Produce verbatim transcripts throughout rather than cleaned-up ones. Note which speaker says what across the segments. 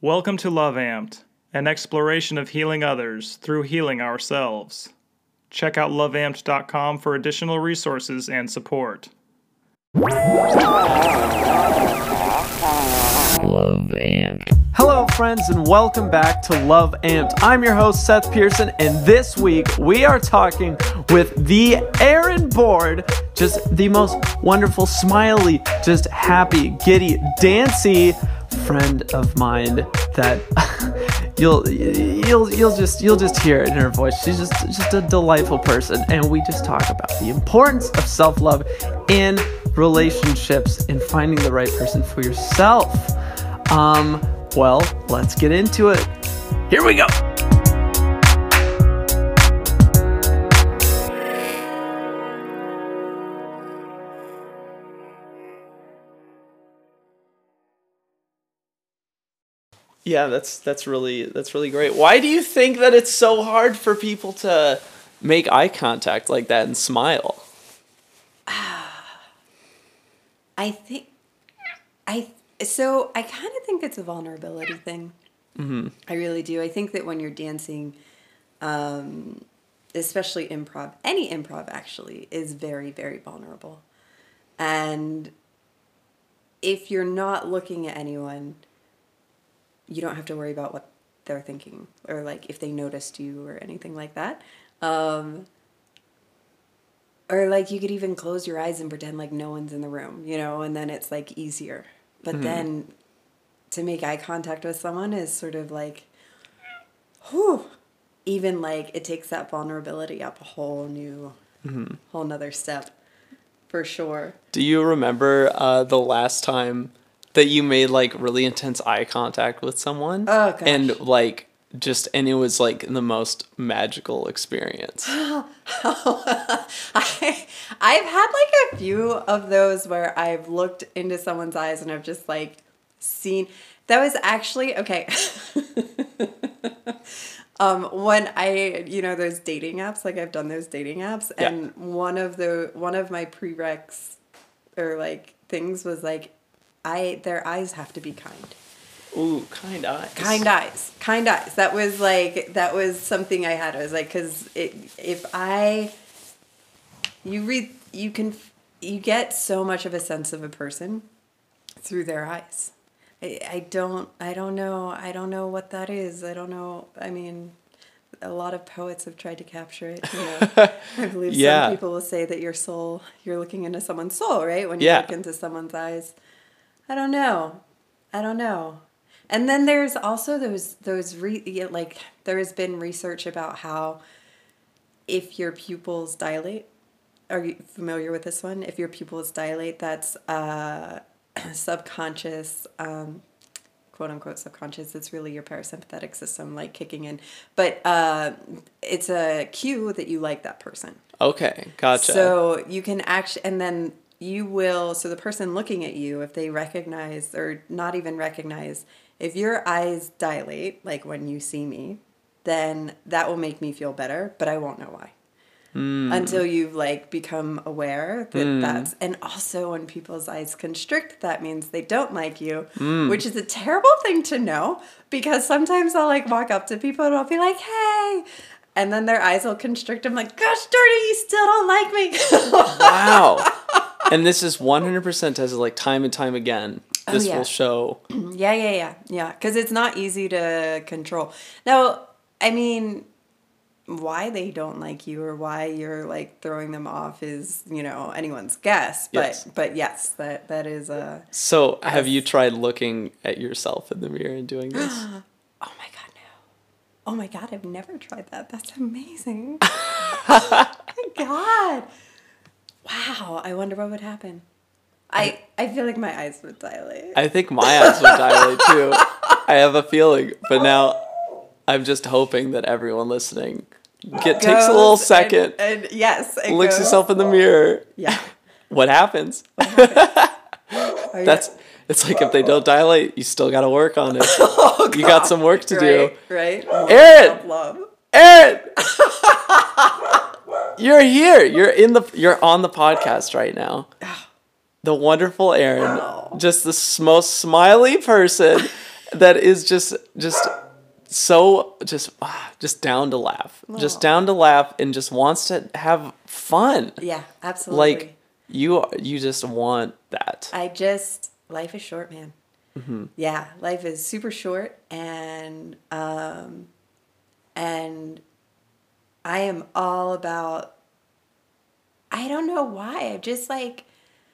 Speaker 1: Welcome to Love Amped, an exploration of healing others through healing ourselves. Check out love amped dot com for additional resources and support.
Speaker 2: Love Amped. Hello, friends, and welcome back to Love Amped. I'm your host, Seth Pearson, and this week we are talking with the Aaron Board, just the most wonderful, smiley, just happy, giddy, dancy friend of mine that you'll you'll you'll just you'll just hear it in her voice. She's just just a delightful person, and we just talk about the importance of self-love in relationships and finding the right person for yourself. Um, well, let's get into it. Here we go. Yeah, that's that's really that's really great. Why do you think that it's so hard for people to make eye contact like that and smile?
Speaker 3: I think I so I kind of think it's a vulnerability thing.
Speaker 2: Mm-hmm.
Speaker 3: I really do. I think that when you're dancing, um, especially improv, any improv actually is very, very vulnerable. And if you're not looking at anyone, you don't have to worry about what they're thinking or like if they noticed you or anything like that. Um, or like you could even close your eyes and pretend like no one's in the room, you know, and then it's like easier. But mm-hmm. then to make eye contact with someone is sort of like, whew, even like it takes that vulnerability up a whole new, mm-hmm. whole nother step for sure.
Speaker 2: Do you remember uh, the last time that you made like really intense eye contact with someone?
Speaker 3: Oh, gosh.
Speaker 2: And like just, and it was like the most magical experience.
Speaker 3: I, I've had like a few of those where I've looked into someone's eyes and I've just like seen, that was actually, okay. um, when I, you know, those dating apps, like I've done those dating apps
Speaker 2: yeah.
Speaker 3: and one of the, one of my prereqs or like things was like, I their eyes have to be kind.
Speaker 2: Ooh, kind eyes.
Speaker 3: Kind eyes. Kind eyes. That was like, that was something I had. I was like, because if I, you read, you can, you get so much of a sense of a person through their eyes. I, I don't, I don't know. I don't know what that is. I don't know. I mean, a lot of poets have tried to capture it. You know? I believe
Speaker 2: yeah.
Speaker 3: some people will say that your soul, you're looking into someone's soul, right? When you
Speaker 2: yeah.
Speaker 3: look into someone's eyes. I don't know. I don't know. And then there's also those, those re, like, there has been research about how if your pupils dilate, are you familiar with this one? If your pupils dilate, that's uh, subconscious, um, quote unquote subconscious. It's really your parasympathetic system, like, kicking in. But uh, it's a cue that you like that person.
Speaker 2: Okay, gotcha.
Speaker 3: So you can actually, and then you will, so the person looking at you, if they recognize or not even recognize, if your eyes dilate, like when you see me, then that will make me feel better, but I won't know why. Mm. Until you've like become aware that mm. that's, and also when people's eyes constrict, that means they don't like you, mm. which is a terrible thing to know because sometimes I'll like walk up to people and I'll be like, hey, and then their eyes will constrict. I'm like, gosh darn it, you still don't like me.
Speaker 2: Wow. And this is one hundred percent as like time and time again. This
Speaker 3: oh, yeah.
Speaker 2: will show.
Speaker 3: Yeah, yeah, yeah. Yeah, because it's not easy to control. Now, I mean, why they don't like you or why you're like throwing them off is, you know, anyone's guess. But yes, but yes that, that is a...
Speaker 2: So have you tried looking at yourself in the mirror and doing this?
Speaker 3: Oh my God, no. Oh my God, I've never tried that. That's amazing. Oh my God. Wow, I wonder what would happen. I, I feel like my eyes would dilate.
Speaker 2: I think my eyes would dilate too. I have a feeling, but now I'm just hoping that everyone listening get takes a little second.
Speaker 3: And, and yes, it
Speaker 2: looks
Speaker 3: goes.
Speaker 2: yourself in the mirror.
Speaker 3: Yeah.
Speaker 2: What happens?
Speaker 3: What happens? Oh,
Speaker 2: That's
Speaker 3: yeah.
Speaker 2: It's like if they don't dilate, you still got to work on it. Oh, you got some work to
Speaker 3: right,
Speaker 2: do.
Speaker 3: Right.
Speaker 2: Aaron.
Speaker 3: Love.
Speaker 2: Aaron. You're here. You're in the. You're on the podcast right now. The wonderful Aaron,
Speaker 3: Oh.
Speaker 2: just the most smiley person that is just just so just ah, just down to laugh,
Speaker 3: Aw.
Speaker 2: just down to laugh, and just wants to have fun.
Speaker 3: Yeah, absolutely.
Speaker 2: Like you, you just want that.
Speaker 3: I just, life is short, man.
Speaker 2: Mm-hmm.
Speaker 3: Yeah, life is super short, and um, and I am all about. I don't know why. I'm just like,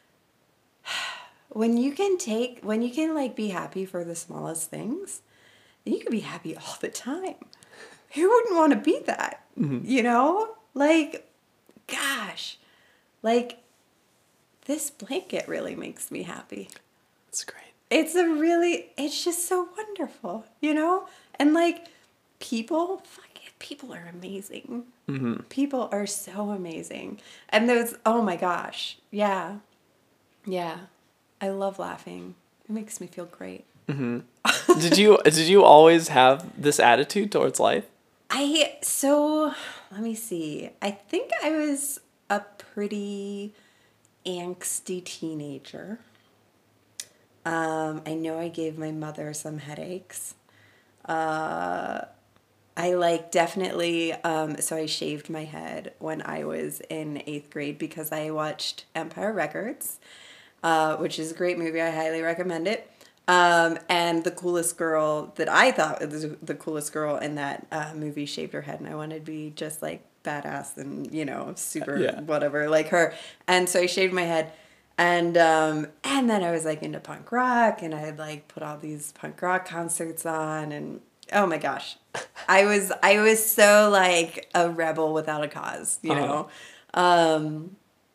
Speaker 3: when you can take, when you can like be happy for the smallest things, then you can be happy all the time. Who wouldn't want to be that?
Speaker 2: Mm-hmm.
Speaker 3: You know, like, gosh, like this blanket really makes me happy.
Speaker 2: It's great.
Speaker 3: It's a really, it's just so wonderful, you know? And like, people, fuck it, people are amazing.
Speaker 2: Mm-hmm.
Speaker 3: People are so amazing. And those, oh my gosh, yeah. Yeah. I love laughing. It makes me feel great.
Speaker 2: Mm-hmm. did you did you always have this attitude towards life?
Speaker 3: I, so, let me see. I think I was a pretty angsty teenager. Um, I know I gave my mother some headaches. Uh, I like definitely, um, so I shaved my head when I was in eighth grade because I watched Empire Records, uh, which is a great movie. I highly recommend it. Um, and the coolest girl that I thought was the coolest girl in that uh, movie shaved her head, and I wanted to be just like badass and, you know, super
Speaker 2: Yeah.
Speaker 3: whatever like her. And so I shaved my head. And um, and then I was like into punk rock, and I had like put all these punk rock concerts on, and oh my gosh, I was I was so like a rebel without a cause, you
Speaker 2: Uh-huh.
Speaker 3: know. Um,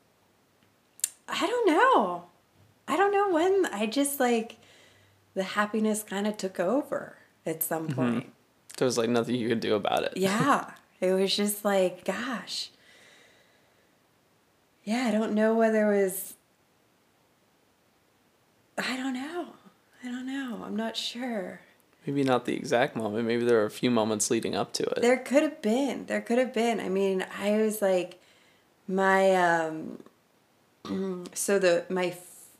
Speaker 3: I don't know, I don't know when I just like the happiness kind of took over at some point.
Speaker 2: There was like nothing you could do about it.
Speaker 3: Yeah, it was just like, gosh, yeah, I don't know whether it was. I don't know. I don't know. I'm not sure.
Speaker 2: Maybe not the exact moment. Maybe there were a few moments leading up to it.
Speaker 3: There could have been. There could have been. I mean, I was like, my, um, so the, my,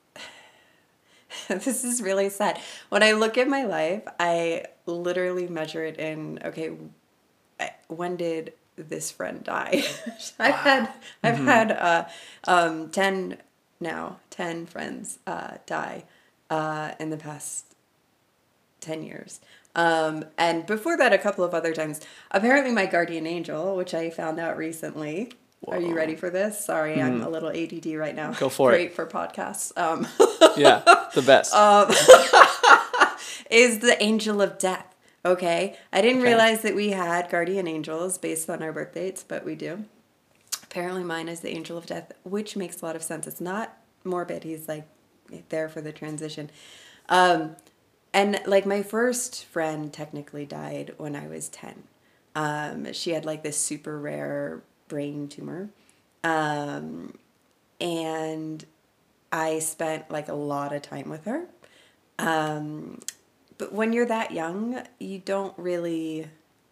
Speaker 3: this is really sad. When I look at my life, I literally measure it in, okay, when did this friend die? I've had, I've
Speaker 2: Mm-hmm.
Speaker 3: had, uh, um, ten now, ten friends, uh, die, uh, in the past ten years. Um, and before that, a couple of other times. Apparently my guardian angel, which I found out recently. Are you
Speaker 2: Whoa.
Speaker 3: ready for this? Sorry, I'm a little A D D right now.
Speaker 2: Go for it.
Speaker 3: Great for podcasts. Um,
Speaker 2: Yeah, the best.
Speaker 3: um, is the angel of death. Okay. I didn't
Speaker 2: Okay.
Speaker 3: realize that we had guardian angels based on our birth dates, but we do. Apparently mine is the angel of death, which makes a lot of sense. It's not morbid. He's like there for the transition. Um, and like my first friend technically died when I was ten. Um, she had like this super rare brain tumor. Um, and I spent like a lot of time with her. Um, but when you're that young, you don't really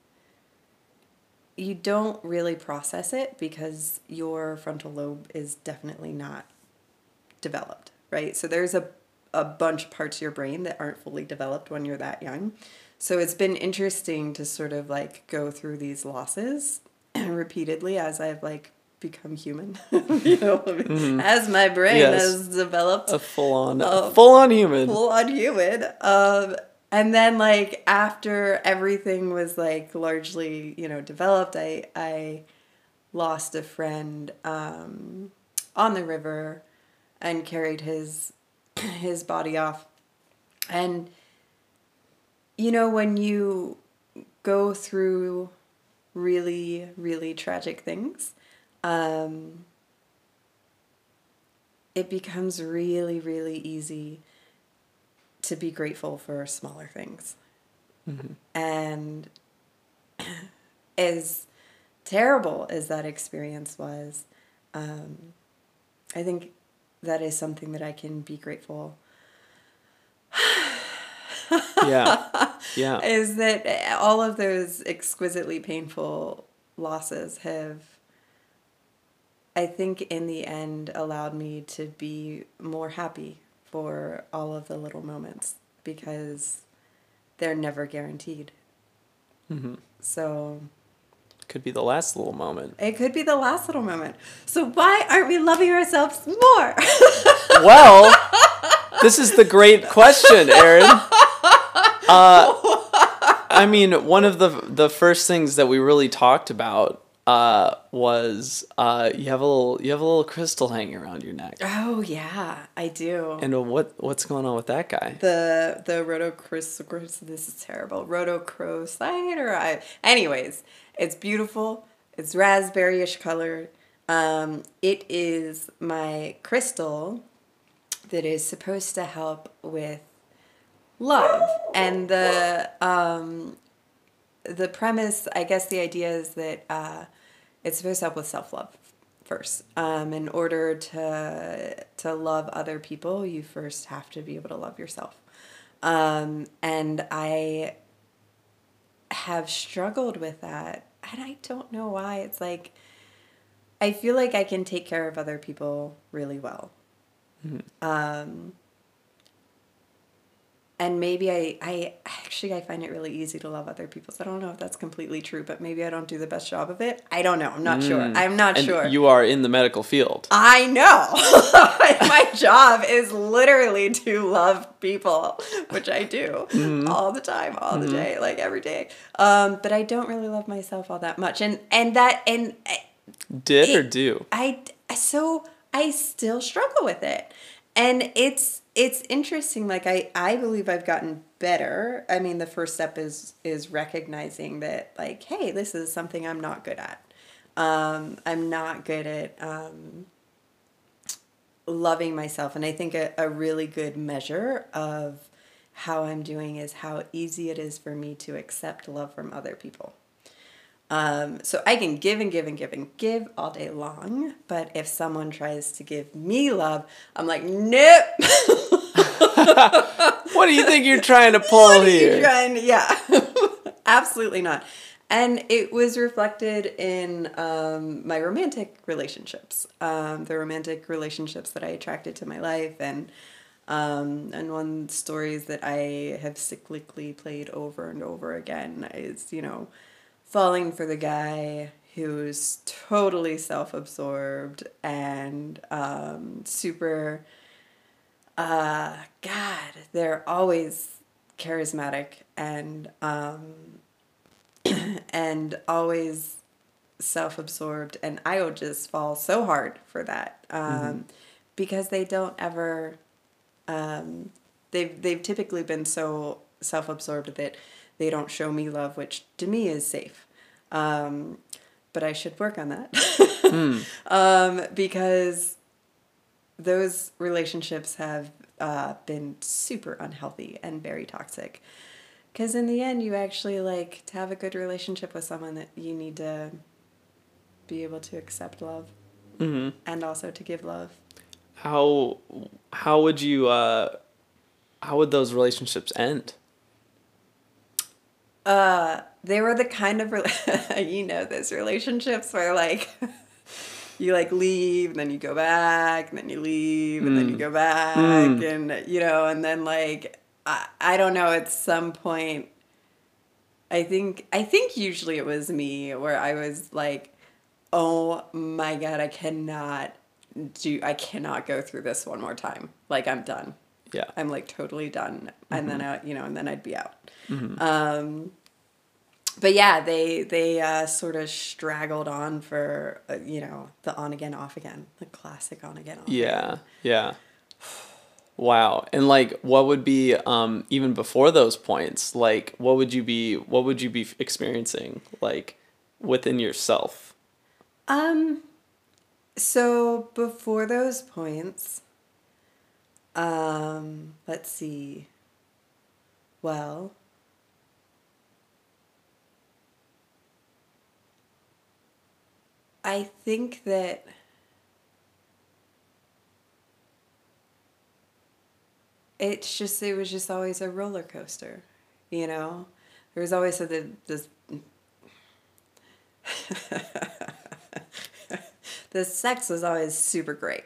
Speaker 3: you don't really process it because your frontal lobe is definitely not developed, right? So there's a, a bunch of parts of your brain that aren't fully developed when you're that young. So it's been interesting to sort of like go through these losses repeatedly as I've like become human, you know, mm-hmm. as my brain
Speaker 2: Yes.
Speaker 3: has developed.
Speaker 2: A full-on,
Speaker 3: Uh,
Speaker 2: full-on human.
Speaker 3: Full-on human. Um, and then like after everything was like largely, you know, developed, I I lost a friend um, on the river and carried his his body off. And you know, when you go through really, really tragic things, um, it becomes really, really easy to be grateful for smaller things. Mm-hmm. And as terrible as that experience was, um, I think that is something that I can be grateful.
Speaker 2: Yeah. Yeah.
Speaker 3: Is that all of those exquisitely painful losses have, I think in the end, allowed me to be more happy for all of the little moments, because they're never guaranteed.
Speaker 2: Mm-hmm.
Speaker 3: So
Speaker 2: Could be the last little moment.
Speaker 3: it could be the last little moment. So why aren't we loving ourselves more?
Speaker 2: Well, this is the great question, Erin. Uh, I mean, one of the the first things that we really talked about uh, was uh, you have a little you have a little crystal hanging around your neck.
Speaker 3: Oh yeah, I do.
Speaker 2: And what what's going on with that guy?
Speaker 3: The the rhodochrosite. This is terrible. Rhodochrosite or I. Anyways, it's beautiful. It's raspberryish color. Um, it is my crystal that is supposed to help with love, and the um, the premise, I guess, the idea is that uh, it's supposed to help with self love first. Um, in order to to love other people, you first have to be able to love yourself. Um, and I have struggled with that, and I don't know why. It's like I feel like I can take care of other people really well. Mm-hmm. Um, and maybe I, I actually I find it really easy to love other people. So I don't know if that's completely true, but maybe I don't do the best job of it. I don't know. I'm not mm. sure. I'm not
Speaker 2: and
Speaker 3: sure.
Speaker 2: You are in the medical field.
Speaker 3: I know. My job is literally to love people, which I do mm. all the time, all mm-hmm. the day, like every day. Um, but I don't really love myself all that much, and and that and
Speaker 2: did
Speaker 3: it,
Speaker 2: or do
Speaker 3: I so I still struggle with it, and it's. It's interesting. Like I, I believe I've gotten better. I mean, the first step is is recognizing that, like, hey, this is something I'm not good at. Um, I'm not good at um, loving myself, and I think a, a really good measure of how I'm doing is how easy it is for me to accept love from other people. Um, so I can give and give and give and give all day long, but if someone tries to give me love, I'm like, nope.
Speaker 2: What do you think you're trying to pull
Speaker 3: what
Speaker 2: here?
Speaker 3: Are you trying to, yeah, absolutely not. And it was reflected in um, my romantic relationships, um, the romantic relationships that I attracted to my life, and um, and one stories that I have cyclically played over and over again is, you know, falling for the guy who's totally self-absorbed and um, super, uh, God, they're always charismatic and um, and always self-absorbed, and I would just fall so hard for that um, mm-hmm. because they don't ever, um, they've they've typically been so self-absorbed that they don't show me love, which to me is safe. Um, but I should work on that. mm. um, because those relationships have uh, been super unhealthy and very toxic. Because in the end, you actually, like, to have a good relationship with someone, that you need to be able to accept love mm-hmm. and also to give love.
Speaker 2: How how would you uh, how would those relationships end?
Speaker 3: Uh, they were the kind of, re- you know, those relationships where, like, you, like, leave, and then you go back, and then you leave, and mm. then you go back, mm. and, you know, and then, like, I, I don't know, at some point, I think, I think usually it was me, where I was like, oh my God, I cannot do, I cannot go through this one more time. Like, I'm done.
Speaker 2: Yeah.
Speaker 3: I'm, like, totally done. Mm-hmm. And then, I, you know, and then I'd be out.
Speaker 2: Mm-hmm.
Speaker 3: Um, but yeah, they, they, uh, sort of straggled on for, uh, you know, the on again, off again, the classic on again, off
Speaker 2: yeah.
Speaker 3: again.
Speaker 2: Yeah. Wow. And like, what would be, um, even before those points, like, what would you be, what would you be experiencing, like, within yourself?
Speaker 3: Um, so before those points, um, let's see, well, I think that it's just, it was just always a roller coaster, you know? There was always a, this, the sex was always super great.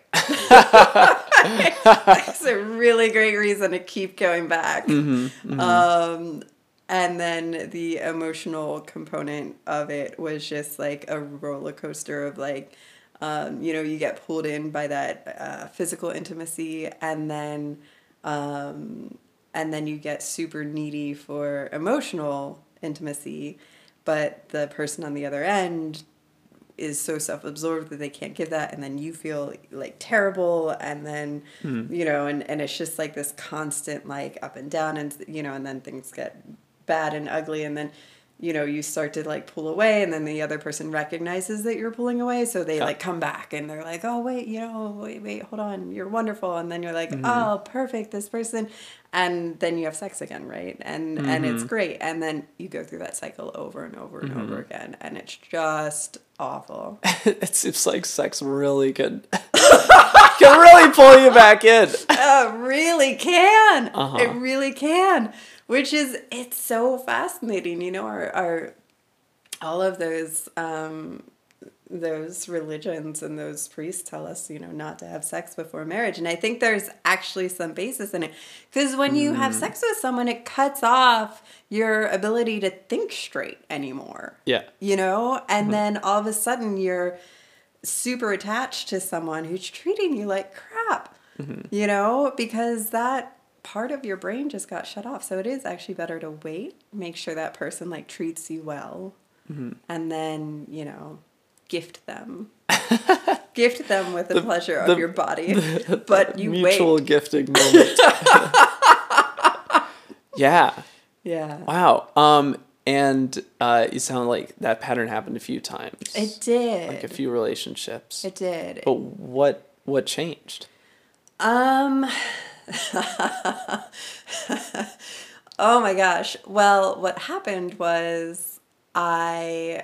Speaker 3: That's a really great reason to keep going back.
Speaker 2: Mm-hmm, mm-hmm.
Speaker 3: Um, and then the emotional component of it was just like a roller coaster of like, um, you know, you get pulled in by that uh, physical intimacy, and then um, and then you get super needy for emotional intimacy, but the person on the other end is so self-absorbed that they can't give that, and then you feel like terrible, and then mm. you know, and, and it's just like this constant like up and down, and you know, and then things get bad and ugly, and then you know, you start to like pull away, and then the other person recognizes that you're pulling away, so they yeah. like come back and they're like, oh wait, you know, wait, wait, hold on, you're wonderful, and then you're like, mm-hmm. oh, perfect, this person, and then you have sex again, right? And mm-hmm. and it's great, and then you go through that cycle over and over and mm-hmm. over again, and it's just awful.
Speaker 2: It seems like sex really can can really pull you back in.
Speaker 3: It really can.
Speaker 2: Uh-huh.
Speaker 3: It really can. Which is, it's so fascinating, you know, our, our all of those, um, those religions and those priests tell us, you know, not to have sex before marriage. And I think there's actually some basis in it. Because when you mm. have sex with someone, it cuts off your ability to think straight anymore.
Speaker 2: Yeah.
Speaker 3: You know? And mm-hmm. then all of a sudden you're super attached to someone who's treating you like crap. Mm-hmm. You know? Because that part of your brain just got shut off. So it is actually better to wait, make sure that person like treats you well, mm-hmm. and then, you know, gift them. Gift them with the, the pleasure the, of your body. The, but you
Speaker 2: mutual
Speaker 3: wait.
Speaker 2: Gifting moment. Yeah.
Speaker 3: Yeah.
Speaker 2: Wow. Um, and uh, you sound like that pattern happened a few times.
Speaker 3: It did.
Speaker 2: Like a few relationships.
Speaker 3: It did.
Speaker 2: But what what changed?
Speaker 3: Um oh my gosh. Well, what happened was I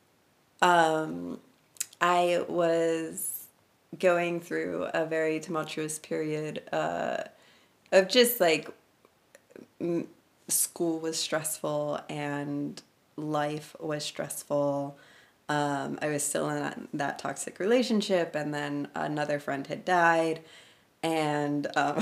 Speaker 3: um I was going through a very tumultuous period uh of just like m- school was stressful and life was stressful. Um I was still in that, that toxic relationship, and then another friend had died. And um,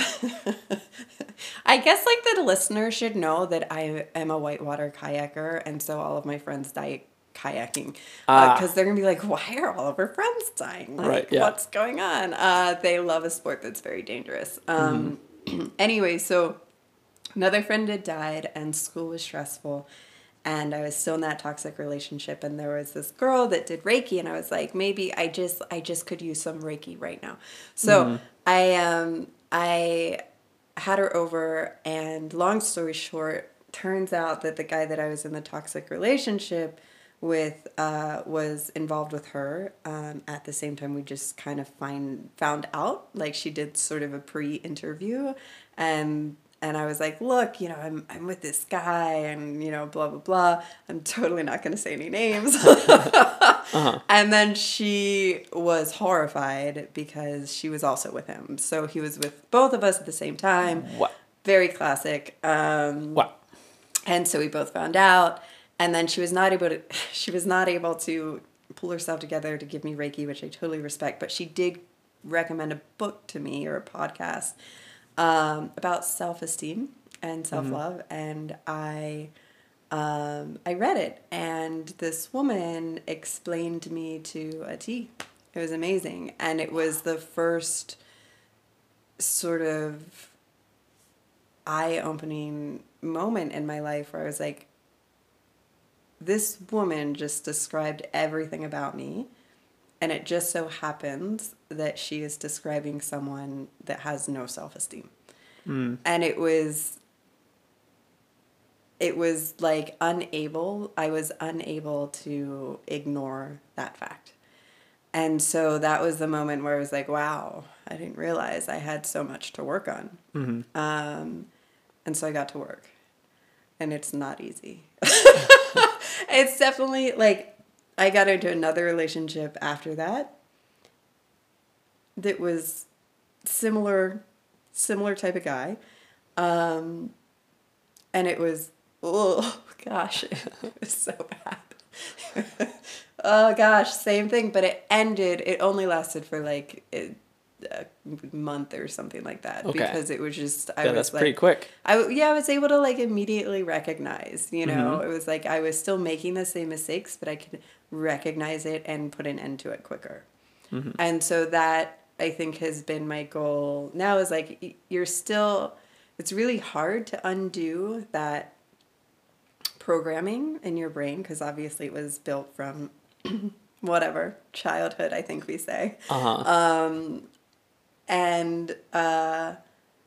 Speaker 3: I guess like the listener should know that I am a whitewater kayaker, and so all of my friends die kayaking because uh, they're gonna be like, why are all of our friends dying? Like,
Speaker 2: right, yeah.
Speaker 3: What's going on? Uh, they love a sport that's very dangerous. Um, mm-hmm. Anyway, so another friend had died, and school was stressful. And I was still in that toxic relationship, and there was this girl that did Reiki, and I was like, maybe I just I just could use some Reiki right now. So mm-hmm. I um I had her over, and long story short, turns out that the guy that I was in the toxic relationship with uh, was involved with her. Um, at the same time, we just kind of find found out, like she did sort of a pre-interview, and. And I was like, look, you know, I'm I'm with this guy, and, you know, blah, blah, blah. I'm totally not going to say any names. uh-huh. And then she was horrified because she was also with him. So he was with both of us at the same time.
Speaker 2: What?
Speaker 3: Very classic. Um,
Speaker 2: what?
Speaker 3: And so we both found out. And then she was not able to, she was not able to pull herself together to give me Reiki, which I totally respect. But she did recommend a book to me, or a podcast, Um, about self-esteem and self-love, mm-hmm. and I, um, I read it, and this woman explained me to a T. It was amazing, and it was the first sort of eye-opening moment in my life where I was like, this woman just described everything about me. And it just so happens that she is describing someone that has no self-esteem. Mm. And it was, it was like unable, I was unable to ignore that fact. And so that was the moment where I was like, wow, I didn't realize I had so much to work on. Mm-hmm. Um, and so I got to work. And it's not easy. It's definitely like, I got into another relationship after that that was similar, similar type of guy. Um, and it was, oh gosh, it was so bad. Oh gosh, same thing, but it ended, it only lasted for like a month or something like that.
Speaker 2: Okay.
Speaker 3: Because it was just, I
Speaker 2: yeah,
Speaker 3: was
Speaker 2: that's
Speaker 3: like,
Speaker 2: pretty quick.
Speaker 3: I, w- yeah, I was able to like immediately recognize, you know,
Speaker 2: Mm-hmm.
Speaker 3: it was like I was still making the same mistakes, but I could recognize it and put an end to it quicker.
Speaker 2: Mm-hmm.
Speaker 3: And so that I think has been my goal now is like, y- you're still, it's really hard to undo that programming in your brain because obviously it was built from whatever, childhood, I think we say.
Speaker 2: Uh-huh.
Speaker 3: Um, and uh,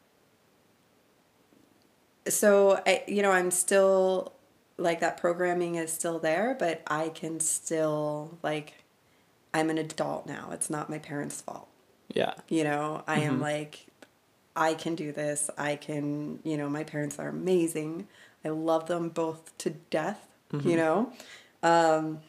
Speaker 3: so, I, you know, I'm still, like, that programming is still there, but I can still, like, I'm an adult now. It's not my parents' fault.
Speaker 2: Yeah.
Speaker 3: You know, I am
Speaker 2: Mm-hmm.
Speaker 3: like, I can do this. I can, you know, my parents are amazing. I love them both to death,
Speaker 2: Mm-hmm.
Speaker 3: you know? Um,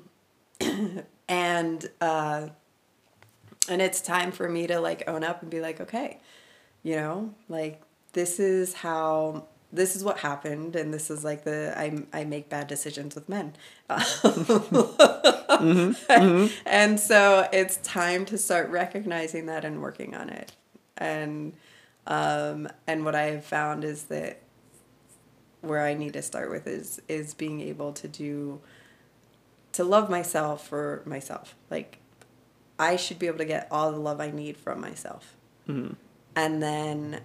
Speaker 3: and, uh, and it's time for me to like own up and be like, okay, you know, like this is how, this is what happened. And this is like the, I, I make bad decisions with men.
Speaker 2: mm-hmm. Mm-hmm.
Speaker 3: And so it's time to start recognizing that and working on it. And, um, and what I have found is that where I need to start with is, is being able to do, to love myself for myself. Like, I should be able to get all the love I need from myself.
Speaker 2: Mm-hmm.
Speaker 3: And then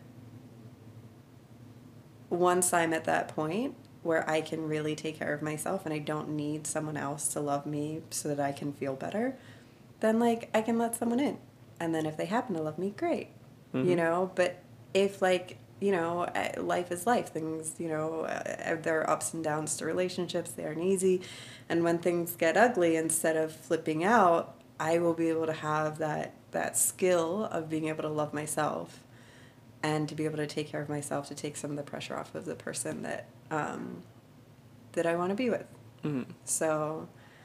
Speaker 3: once I'm at that point where I can really take care of myself and I don't need someone else to love me so that I can feel better, then like I can let someone in. And then if they happen to love me, great.
Speaker 2: Mm-hmm.
Speaker 3: You know, but if like, you know, life is life. Things, you know, uh, there are ups and downs to relationships. They aren't easy. And when things get ugly, instead of flipping out, I will be able to have that, that skill of being able to love myself and to be able to take care of myself, to take some of the pressure off of the person that, um, that I want to be with.
Speaker 2: Mm-hmm.
Speaker 3: So,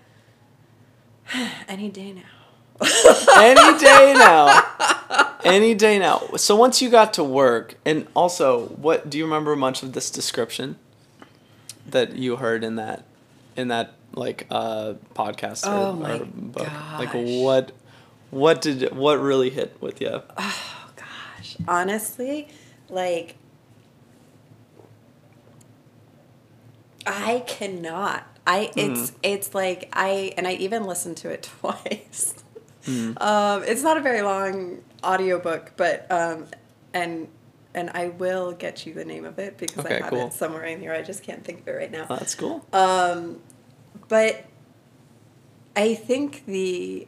Speaker 3: any day now.
Speaker 2: Any day now. Any day now. So once you got to work, and also, what do you remember much of this description that you heard in that, in that like uh, podcast or,
Speaker 3: Oh my
Speaker 2: or book?
Speaker 3: gosh.
Speaker 2: Like what, what did what really hit with you?
Speaker 3: Oh gosh, honestly, like I cannot. I it's
Speaker 2: Mm.
Speaker 3: it's like I and I even listened to it twice.
Speaker 2: Mm.
Speaker 3: Um, it's not a very long audiobook, but um, and and I will get you the name of it because
Speaker 2: Okay,
Speaker 3: I have
Speaker 2: cool.
Speaker 3: it somewhere in here. I just can't think of it right now.
Speaker 2: Oh, that's cool.
Speaker 3: Um, but I think the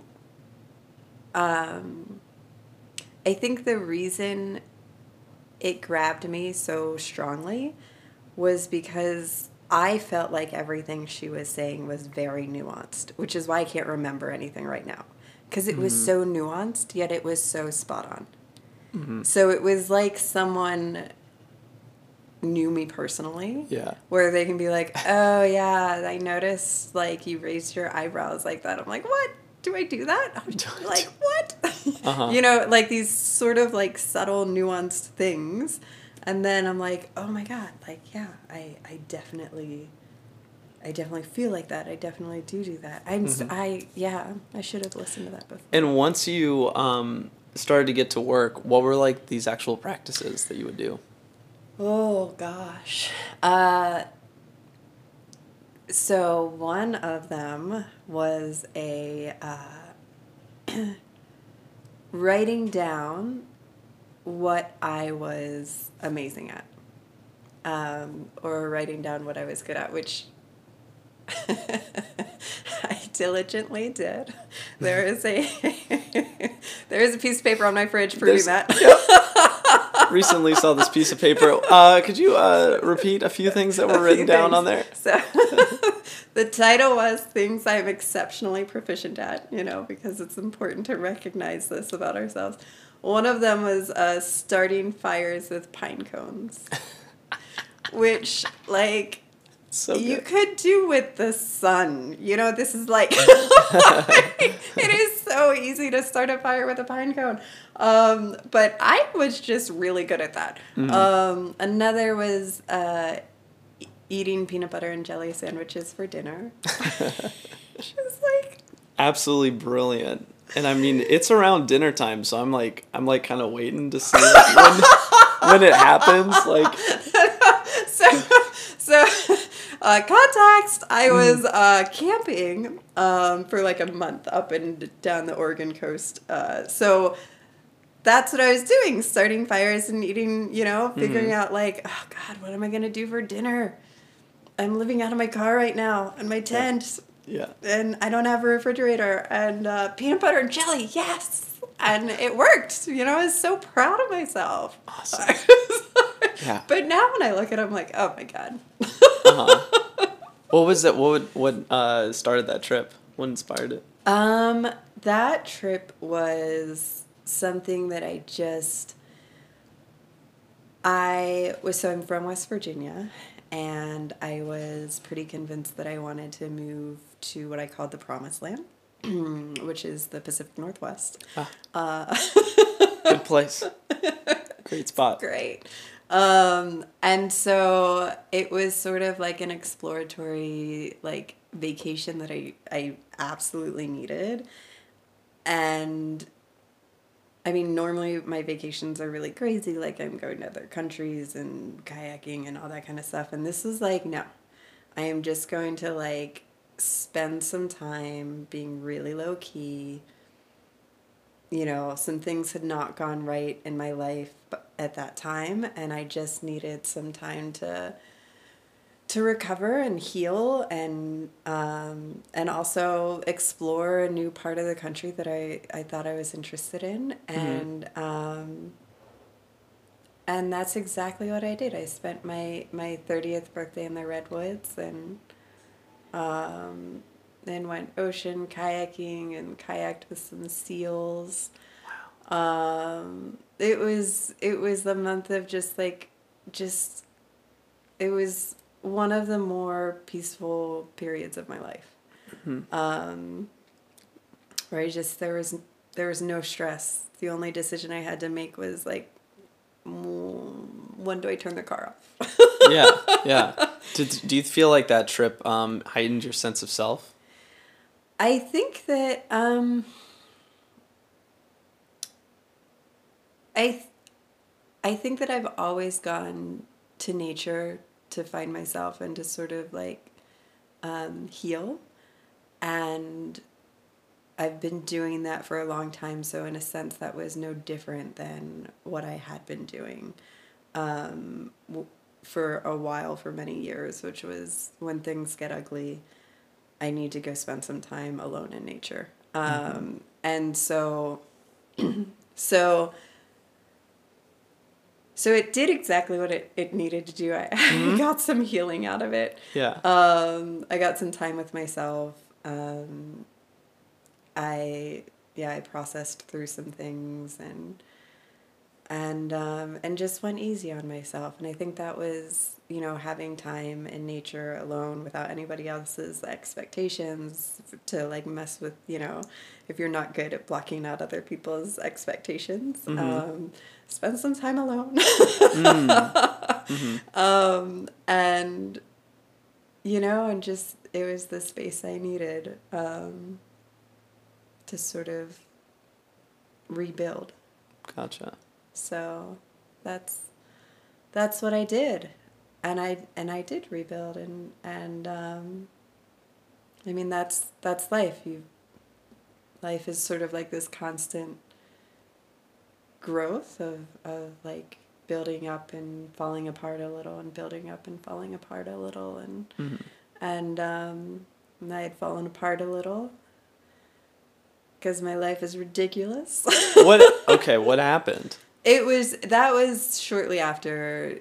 Speaker 3: um, I think the reason it grabbed me so strongly was because I felt like everything she was saying was very nuanced, which is why I can't remember anything right now. Because it was
Speaker 2: Mm-hmm.
Speaker 3: so nuanced, yet it was so spot on.
Speaker 2: Mm-hmm.
Speaker 3: So it was like someone knew me personally.
Speaker 2: Yeah.
Speaker 3: Where they can be like, oh, yeah, I noticed, like, you raised your eyebrows like that. I'm like, what? Do I do that? I'm like, what?
Speaker 2: Uh-huh.
Speaker 3: You know, like these sort of, like, subtle, nuanced things. And then I'm like, oh, my God. Like, yeah, I, I definitely... I definitely feel like that. I definitely do do that. I'm,
Speaker 2: Mm-hmm.
Speaker 3: I, yeah, I should have listened to that before.
Speaker 2: And once you um, started to get to work, what were like these actual practices that you would do?
Speaker 3: Oh, gosh. Uh, so one of them was a uh, writing down what I was amazing at. Um, or writing down what I was good at, which I diligently did. There is a there is a piece of paper on my fridge proving
Speaker 2: There's-
Speaker 3: that.
Speaker 2: Yep. Recently saw this piece of paper. Uh, could you uh, repeat a few things that were
Speaker 3: A
Speaker 2: written
Speaker 3: few
Speaker 2: down
Speaker 3: things.
Speaker 2: on there?
Speaker 3: So the title was Things I'm Exceptionally Proficient At, you know, because it's important to recognize this about ourselves. One of them was uh, starting fires with pine cones, which, like,
Speaker 2: So
Speaker 3: you
Speaker 2: good.
Speaker 3: could do with the sun. You know, this is like, it is so easy to start a fire with a pine cone. Um, but I was just really good at that.
Speaker 2: Mm-hmm.
Speaker 3: Um, another was uh, e- eating peanut butter and jelly sandwiches for dinner. Which is like,
Speaker 2: Absolutely brilliant. And I mean, it's around dinner time, so I'm like, I'm like kind of waiting to see when, when it happens. Like,
Speaker 3: so, so, uh, context. I was uh, camping um, for like a month up and down the Oregon coast. Uh, so that's what I was doing, starting fires and eating. You know, figuring out like, oh God, what am I gonna do for dinner? I'm living out of my car right now in my tent.
Speaker 2: yeah.
Speaker 3: And I don't have a refrigerator. And uh, peanut butter and jelly, yes. And it worked. You know, I was so proud of myself.
Speaker 2: Awesome. Yeah.
Speaker 3: But now when I look at it, I'm like, oh my God.
Speaker 2: Uh-huh. What was it? What would, what uh, started that trip? What inspired it?
Speaker 3: Um, that trip was something that I just, I was, so I'm from West Virginia. And I was pretty convinced that I wanted to move to what I called the Promised Land, which is the Pacific Northwest.
Speaker 2: Ah.
Speaker 3: Uh,
Speaker 2: Good place. Great spot.
Speaker 3: Great. Um, and so it was sort of like an exploratory like vacation that I, I absolutely needed. And I mean, normally my vacations are really crazy, like I'm going to other countries and kayaking and all that kind of stuff. And this is like, no, I am just going to like spend some time being really low key. You know, some things had not gone right in my life at that time, and I just needed some time to to recover and heal and um, and also explore a new part of the country that I, I thought I was interested in. And mm-hmm. um, and that's exactly what I did. I spent my, my thirtieth birthday in the Redwoods and um, then went ocean kayaking and kayaked with some seals. Wow. Um, it was it was the month of just like just it was one of the more peaceful periods of my life. Mm-hmm. Um, where I just, there was, there was no stress. The only decision I had to make was like, when do I turn the car off?
Speaker 2: yeah. Yeah. Did, do you feel like that trip, um, heightened your sense of self?
Speaker 3: I think that, um, I, th- I think that I've always gone to nature to find myself and to sort of like um, heal. And I've been doing that for a long time. So in a sense, that was no different than what I had been doing um, w- for a while, for many years, which was when things get ugly, I need to go spend some time alone in nature. Um, mm-hmm. And so, so... So it did exactly what it, it needed to do. I mm-hmm. got some healing out of it.
Speaker 2: Yeah.
Speaker 3: Um, I got some time with myself. Um, I yeah, I processed through some things and and um, and just went easy on myself. And I think that was, you know, having time in nature alone without anybody else's expectations to like mess with, you know, if you're not good at blocking out other people's expectations. Mm-hmm. Um, spend some time alone. mm. mm-hmm. um, and, you know, and just, it was the space I needed um, to sort of rebuild.
Speaker 2: Gotcha.
Speaker 3: So that's, that's what I did. And I, and I did rebuild and, and, um, I mean, that's, that's life. You, life is sort of like this constant growth of, of like building up and falling apart a little and building up and falling apart a little. And, mm-hmm. and, um, and I had fallen apart a little because my life is ridiculous.
Speaker 2: What, okay. What happened?
Speaker 3: It was, that was shortly after,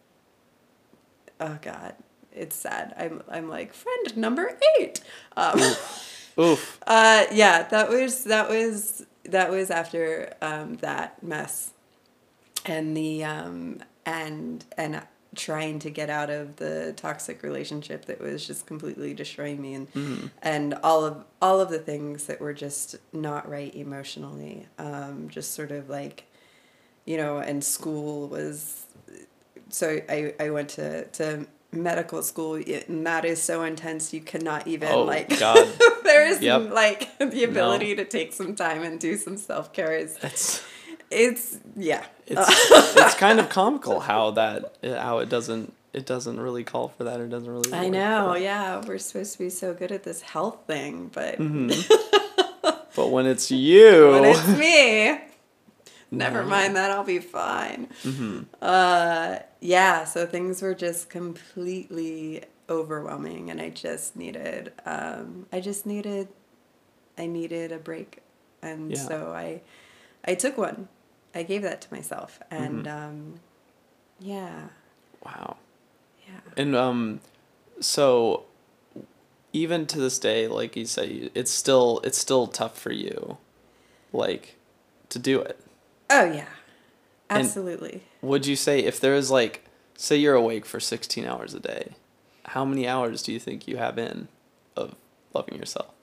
Speaker 3: oh God, it's sad. I'm, I'm like, friend number eight. Um,
Speaker 2: Oof. Oof.
Speaker 3: Uh, yeah, that was, that was, that was after, um, that mess and the, um, and, and trying to get out of the toxic relationship that was just completely destroying me and, mm-hmm. and all of, all of the things that were just not right emotionally. Um, just sort of like, you know, and school was, so I, I went to, to medical school, and that is so intense you cannot even
Speaker 2: Oh,
Speaker 3: like
Speaker 2: God.
Speaker 3: there is
Speaker 2: Yep.
Speaker 3: like the ability
Speaker 2: No.
Speaker 3: to take some time and do some self-care is
Speaker 2: It's
Speaker 3: it's yeah
Speaker 2: it's it's kind of comical how that how it doesn't it doesn't really call for that or doesn't really.
Speaker 3: I
Speaker 2: work
Speaker 3: know,
Speaker 2: for that.
Speaker 3: yeah, we're supposed to be so good at this health thing, but
Speaker 2: But when it's you,
Speaker 3: when it's me, never
Speaker 2: No.
Speaker 3: mind that, I'll be fine.
Speaker 2: Mhm.
Speaker 3: Uh, yeah, so things were just completely overwhelming, and I just needed, um, I just needed, I needed a break, and
Speaker 2: Yeah.
Speaker 3: so I, I took one. I gave that to myself, and
Speaker 2: Mhm.
Speaker 3: um, yeah,
Speaker 2: Wow.
Speaker 3: yeah.
Speaker 2: And um, so even to this day, like you say, it's still it's still tough for you, like, to do it.
Speaker 3: Oh yeah,
Speaker 2: And-
Speaker 3: absolutely.
Speaker 2: Would you say if there is like, say you're awake for sixteen hours a day, how many hours do you think you have in of loving yourself?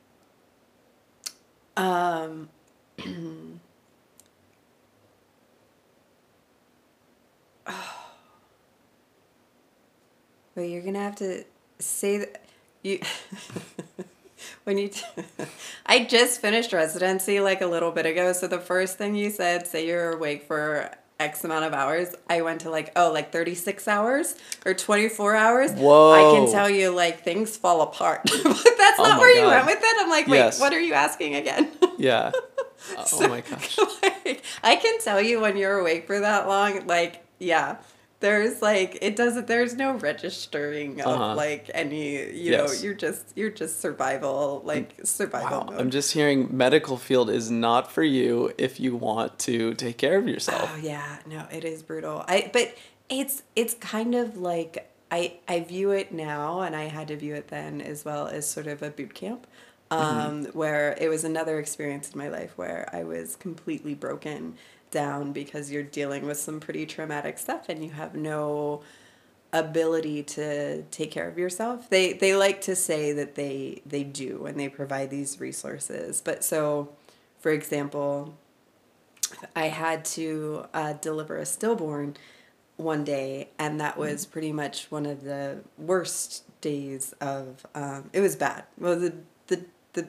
Speaker 3: Um, Well, you're gonna have to say that you. When you, t- I just finished residency like a little bit ago. So the first thing you said, say you're awake for X amount of hours. I went to like, oh, like thirty-six hours or twenty-four hours.
Speaker 2: Whoa.
Speaker 3: I can tell you like things fall apart. But that's
Speaker 2: Oh
Speaker 3: not
Speaker 2: my
Speaker 3: where you
Speaker 2: God.
Speaker 3: went with it. I'm like, wait,
Speaker 2: Yes.
Speaker 3: what are you asking again?
Speaker 2: Yeah. Oh my gosh.
Speaker 3: Like, I can tell you when you're awake for that long, like, yeah. There's like it doesn't there's no registering of
Speaker 2: Uh-huh.
Speaker 3: like any you
Speaker 2: Yes.
Speaker 3: know, you're just you're just survival like survival
Speaker 2: Wow.
Speaker 3: mode.
Speaker 2: I'm just hearing medical field is not for you if you want to take care of yourself.
Speaker 3: Oh yeah, no, it is brutal. I but it's it's kind of like I I view it now, and I had to view it then as well, as sort of a boot camp. Um, where it was another experience in my life where I was completely broken down because you're dealing with some pretty traumatic stuff and you have no ability to take care of yourself. They they like to say that they they do and they provide these resources. But so, for example, I had to uh, deliver a stillborn one day, and that was pretty much one of the worst days of. Um, it was bad. Well, the the the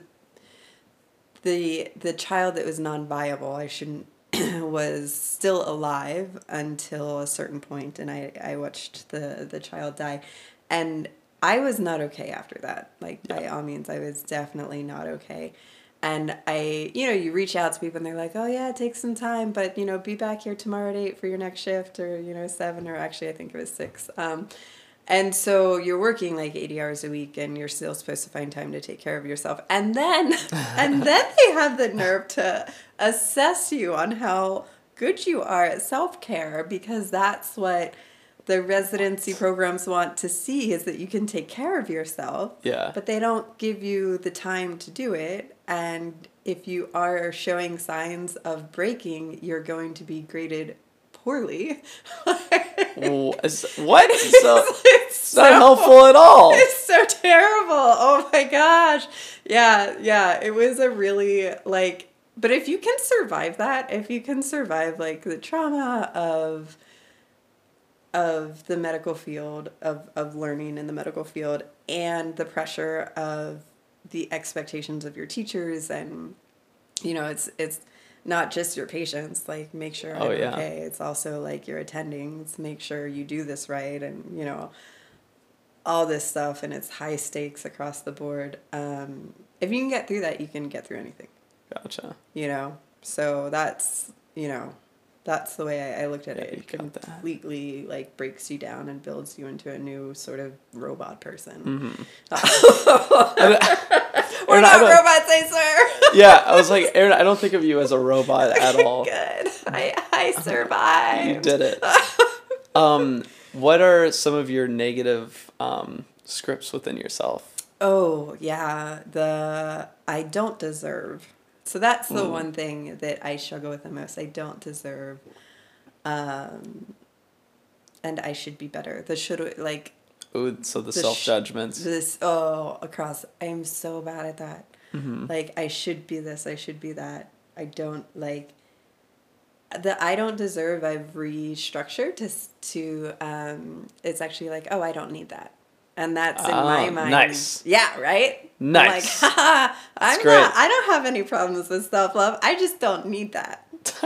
Speaker 3: the the child that was non-viable, I shouldn't, was still alive until a certain point, and I I watched the the child die, and I was not okay after that. Like by all means, I was definitely not okay. And I, you know, you reach out to people and they're like, oh yeah, it takes some time, but you know, be back here tomorrow at eight for your next shift, or, you know, seven, or actually I think it was six. Um, and so you're working like eighty hours a week and you're still supposed to find time to take care of yourself. And then, and then they have the nerve to assess you on how good you are at self-care, because that's what the residency programs want to see, is that you can take care of yourself.
Speaker 2: Yeah.
Speaker 3: But they don't give you the time to do it. And if you are showing signs of breaking, you're going to be graded poorly.
Speaker 2: W- is- What? So,
Speaker 3: it's
Speaker 2: it's not helpful at all.
Speaker 3: It's so terrible. Oh my gosh. Yeah, yeah. It was a really like, but if you can survive that, if you can survive like the trauma of of the medical field, of, of learning in the medical field, and the pressure of the expectations of your teachers, and you know, it's it's not just your patients, like make sure I'm
Speaker 2: Oh, yeah.
Speaker 3: okay. It's also like your attendings, make sure you do this right, and you know, all this stuff, and it's high stakes across the board. Um, if you can get through that, you can get through anything.
Speaker 2: Gotcha.
Speaker 3: You know, so that's you know, that's the way I, I looked at
Speaker 2: Yeah,
Speaker 3: it.
Speaker 2: you
Speaker 3: It
Speaker 2: got that.
Speaker 3: completely like breaks you down and builds you into a new sort of robot person.
Speaker 2: Mm-hmm.
Speaker 3: We're not robots, I swear.
Speaker 2: Yeah, I was like, Aaron, I don't think of you as a robot at all.
Speaker 3: Good. I I survived.
Speaker 2: You did it. Um, what are some of your negative um, scripts within yourself?
Speaker 3: Oh, yeah. The I don't deserve. So that's the
Speaker 2: Mm.
Speaker 3: one thing that I struggle with the most. I don't deserve. Um, and I should be better. The should, like,
Speaker 2: Ooh, so the,
Speaker 3: The sh-
Speaker 2: self-judgments.
Speaker 3: this, oh, across. I'm so bad at that.
Speaker 2: Mm-hmm.
Speaker 3: Like, I should be this, I should be that. I don't, like, the I don't deserve, I've restructured to, s- to um, it's actually like, oh, I don't need that. And that's in
Speaker 2: Ah,
Speaker 3: my mind.
Speaker 2: nice.
Speaker 3: Yeah, right?
Speaker 2: Nice.
Speaker 3: I'm like, haha, I'm
Speaker 2: great.
Speaker 3: not, I don't have any problems with self-love. I just don't need that.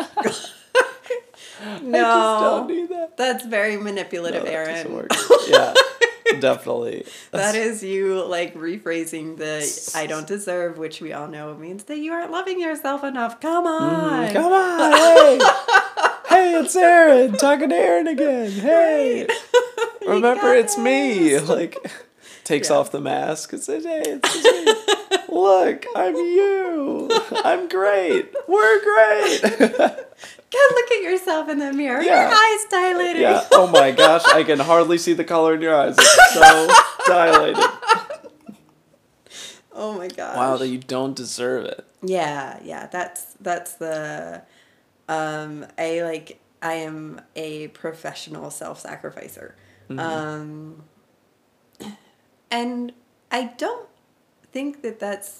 Speaker 3: No.
Speaker 2: I just don't need that.
Speaker 3: That's very manipulative,
Speaker 2: No, that
Speaker 3: Aaron.
Speaker 2: doesn't work. Yeah, definitely.
Speaker 3: That is you like rephrasing the I don't deserve, which we all know means that you aren't loving yourself enough. Come on.
Speaker 2: Mm, come on, hey. Hey, it's Aaron. Talking to Aaron again. Hey.
Speaker 3: You
Speaker 2: Remember,
Speaker 3: got
Speaker 2: it's me.
Speaker 3: this.
Speaker 2: Like, takes
Speaker 3: Yeah.
Speaker 2: off the mask and says, hey, it's me. Look, I'm you. I'm great. We're great.
Speaker 3: Go look at yourself in the mirror.
Speaker 2: Yeah.
Speaker 3: Your eyes dilated.
Speaker 2: Yeah. Oh my gosh, I can hardly see the color in your eyes. It's so dilated.
Speaker 3: Oh my gosh.
Speaker 2: Wow, that you don't deserve it.
Speaker 3: Yeah, yeah. That's that's the um I like I am a professional self-sacrificer.
Speaker 2: Mm-hmm.
Speaker 3: Um and I don't think that that's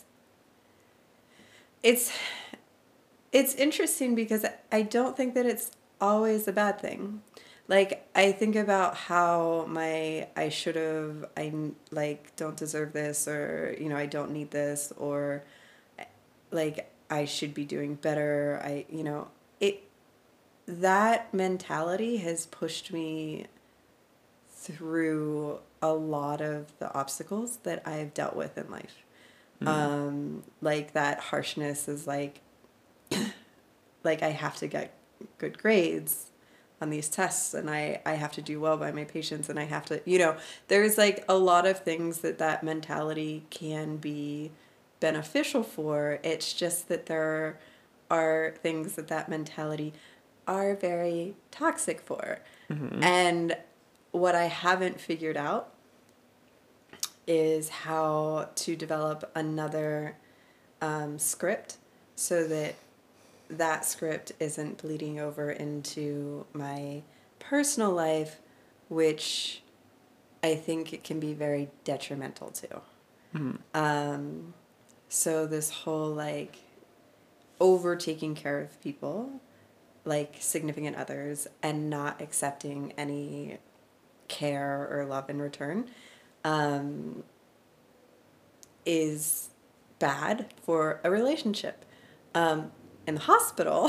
Speaker 3: it's it's interesting because I don't think that it's always a bad thing. Like, I think about how my I should have, I like don't deserve this, or you know, I don't need this, or like I should be doing better. I you know, it that mentality has pushed me through a lot of the obstacles that I've dealt with in life. Mm. Um, like that harshness is like, like I have to get good grades on these tests, and I, I have to do well by my patients, and I have to, you know, there's like a lot of things that that mentality can be beneficial for. It's just that there are things that that mentality are very toxic for. Mm-hmm. And what I haven't figured out is how to develop another um, script so that that script isn't bleeding over into my personal life, which I think it can be very detrimental to. Mm-hmm. Um, so this whole like over taking care of people, like significant others, and not accepting any care or love in return, um, is bad for a relationship. Um, in the hospital,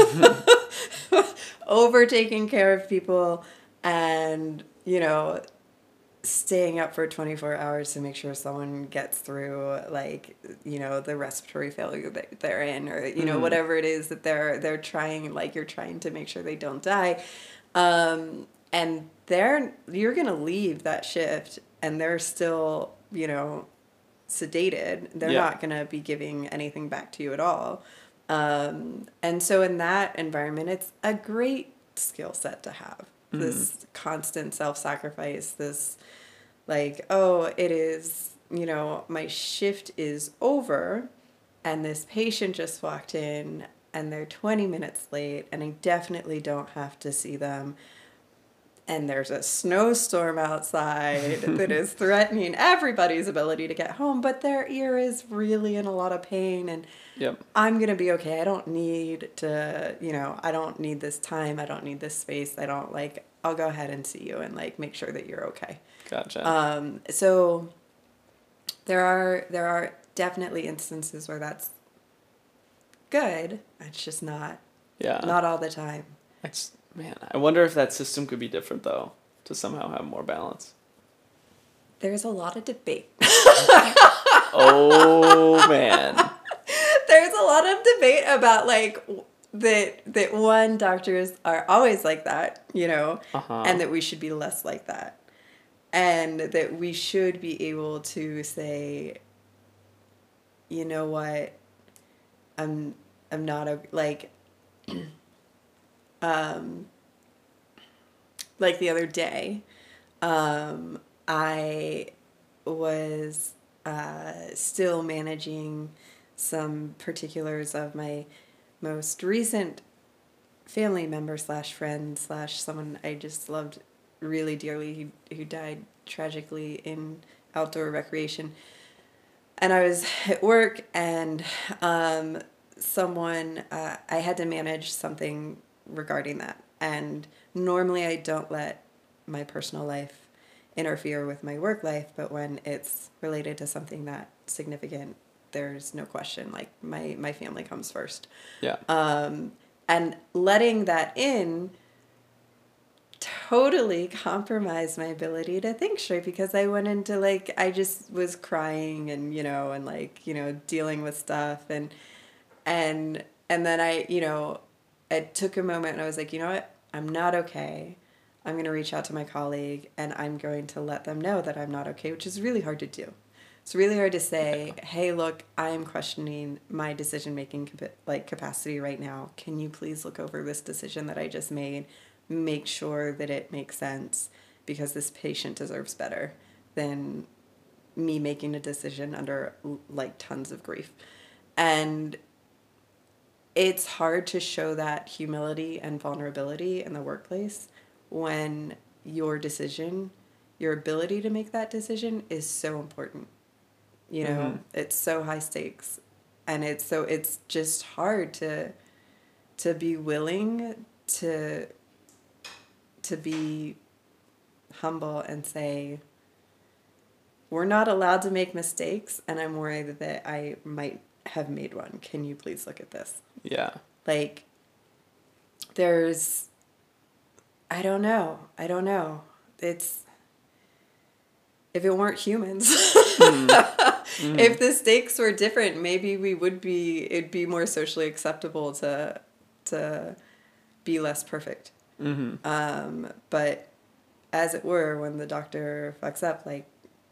Speaker 3: over taking care of people and, you know, staying up for twenty-four hours to make sure someone gets through, like, you know, the respiratory failure that they're in, or, you know, mm-hmm. whatever it is that they're, they're trying, like, you're trying to make sure they don't die. Um, and they're, you're going to leave that shift and they're still, you know, sedated. They're yeah. not going to be giving anything back to you at all. Um, and so in that environment, it's a great skill set to have. Mm-hmm. This constant self-sacrifice, this like, oh, it is, you know, my shift is over and this patient just walked in and they're twenty minutes late and I definitely don't have to see them. And there's a snowstorm outside that is threatening everybody's ability to get home, but their ear is really in a lot of pain, and yep. I'm going to be okay. I don't need to, you know, I don't need this time. I don't need this space. I don't, like, I'll go ahead and see you and, like, make sure that you're okay.
Speaker 2: Gotcha.
Speaker 3: Um, so there are, there are definitely instances where that's good. It's just not,
Speaker 2: yeah.
Speaker 3: not all the time.
Speaker 2: It's, man, I wonder if that system could be different, though, to somehow have more balance.
Speaker 3: There's a lot of debate.
Speaker 2: Oh, man.
Speaker 3: There's a lot of debate about, like, that that one, doctors are always like that, you know, uh-huh. and that we should be less like that. And that we should be able to say, you know what, I'm, I'm not, a, like... Um, like the other day, um, I was uh, still managing some particulars of my most recent family member slash friend slash someone I just loved really dearly who, who died tragically in outdoor recreation. And I was at work and um, someone, uh, I had to manage something regarding that. And normally I don't let my personal life interfere with my work life, but when it's related to something that significant, there's no question. Like my, my family comes first.
Speaker 2: Yeah.
Speaker 3: Um, and letting that in totally compromised my ability to think straight, because I went into like, I just was crying and, you know, and like, you know, dealing with stuff and, and, and then I, you know, I took a moment and I was like, you know what, I'm not okay. I'm going to reach out to my colleague and I'm going to let them know that I'm not okay, which is really hard to do. It's really hard to say, hey, look, I am questioning my decision-making capa- like capacity right now. Can you please look over this decision that I just made? Make sure that it makes sense, because this patient deserves better than me making a decision under like tons of grief. And it's hard to show that humility and vulnerability in the workplace when your decision, your ability to make that decision is so important. You know, mm-hmm. It's so high stakes, and it's so it's just hard to to be willing to to be humble and say, we're not allowed to make mistakes, and I'm worried that I might have made one. Can you please look at this?
Speaker 2: Yeah.
Speaker 3: Like, there's, I don't know. I don't know. It's, if it weren't humans, mm. Mm. If the stakes were different, maybe we would be, it'd be more socially acceptable to, to be less perfect.
Speaker 2: Mm-hmm.
Speaker 3: Um, but as it were, when the doctor fucks up, like,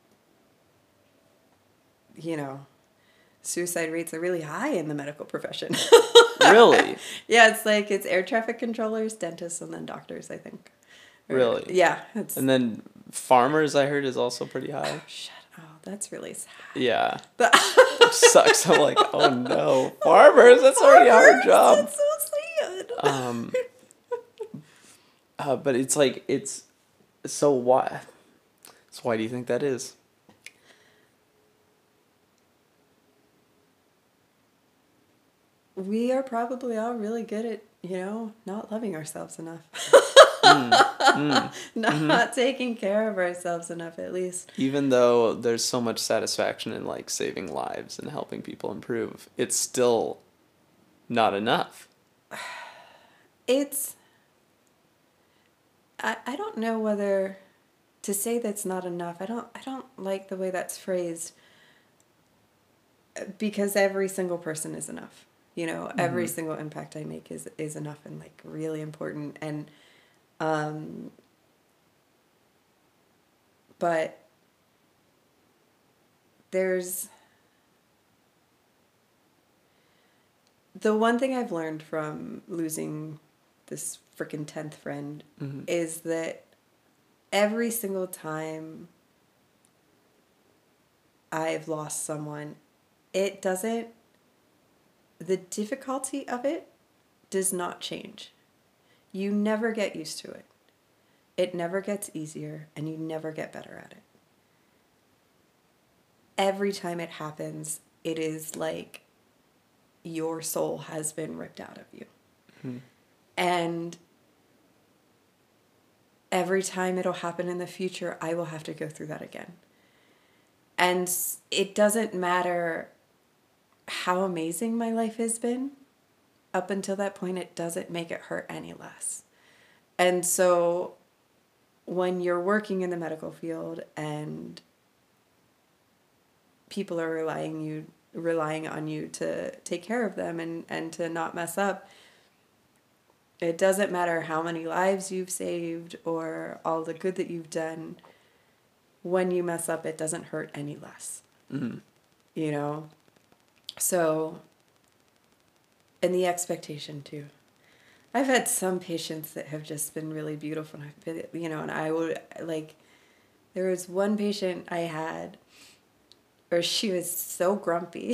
Speaker 3: you know, suicide rates are really high in the medical profession.
Speaker 2: Really?
Speaker 3: Yeah, it's like, it's air traffic controllers, dentists, and then doctors, I think. Or,
Speaker 2: really?
Speaker 3: Yeah. It's,
Speaker 2: and then farmers, I heard, is also pretty high.
Speaker 3: Oh, shut up. Oh, that's really sad.
Speaker 2: Yeah. Which sucks. I'm like, oh no. Farmers, that's already our job.
Speaker 3: That's so sad.
Speaker 2: Um, uh, but it's like, it's, so why, so why do you think that is?
Speaker 3: We are probably all really good at, you know, not loving ourselves enough. mm, mm, not mm-hmm. taking care of ourselves enough, at least.
Speaker 2: Even though there's so much satisfaction in, like, saving lives and helping people improve, it's still not enough.
Speaker 3: It's, I, I don't know whether to say that's not enough. I don't, I don't like the way that's phrased, because every single person is enough. You know, every mm-hmm. single impact I make is, is enough and, like, really important. And, um, but there's, the one thing I've learned from losing this frickin' tenth friend mm-hmm. is that every single time I've lost someone, it doesn't, the difficulty of it does not change. You never get used to it. It never gets easier, and you never get better at it. Every time it happens, it is like your soul has been ripped out of you. Mm-hmm. And every time it'll happen in the future, I will have to go through that again. And it doesn't matter how amazing my life has been. Up until that point, it doesn't make it hurt any less. And so when you're working in the medical field and people are relying you relying on you to take care of them and, and to not mess up, it doesn't matter how many lives you've saved or all the good that you've done. When you mess up, it doesn't hurt any less. Mm-hmm. You know? So, and the expectation too. I've had some patients that have just been really beautiful, and I've been, you know, and I would, like, there was one patient I had where she was so grumpy.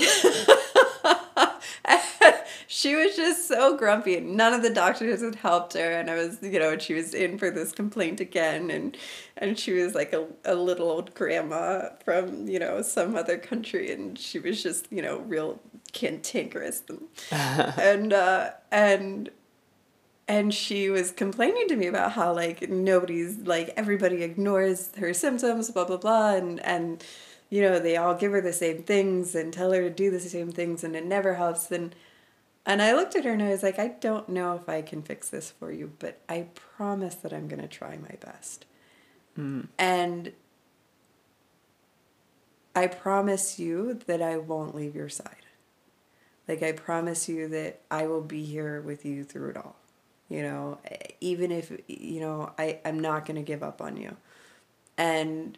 Speaker 3: She was just so grumpy, and none of the doctors had helped her, and I was, you know, and she was in for this complaint again, and and she was like a, a little old grandma from, you know, some other country, and she was just, you know, real cantankerous, and and, uh, and and she was complaining to me about how like nobody's like everybody ignores her symptoms, blah blah blah, and and you know they all give her the same things and tell her to do the same things, and it never helps. And and I looked at her and I was like, I don't know if I can fix this for you, but I promise that I'm gonna try my best.
Speaker 2: Mm.
Speaker 3: And I promise you that I won't leave your side. Like, I promise you that I will be here with you through it all. You know, even if, you know, I, I'm not going to give up on you. And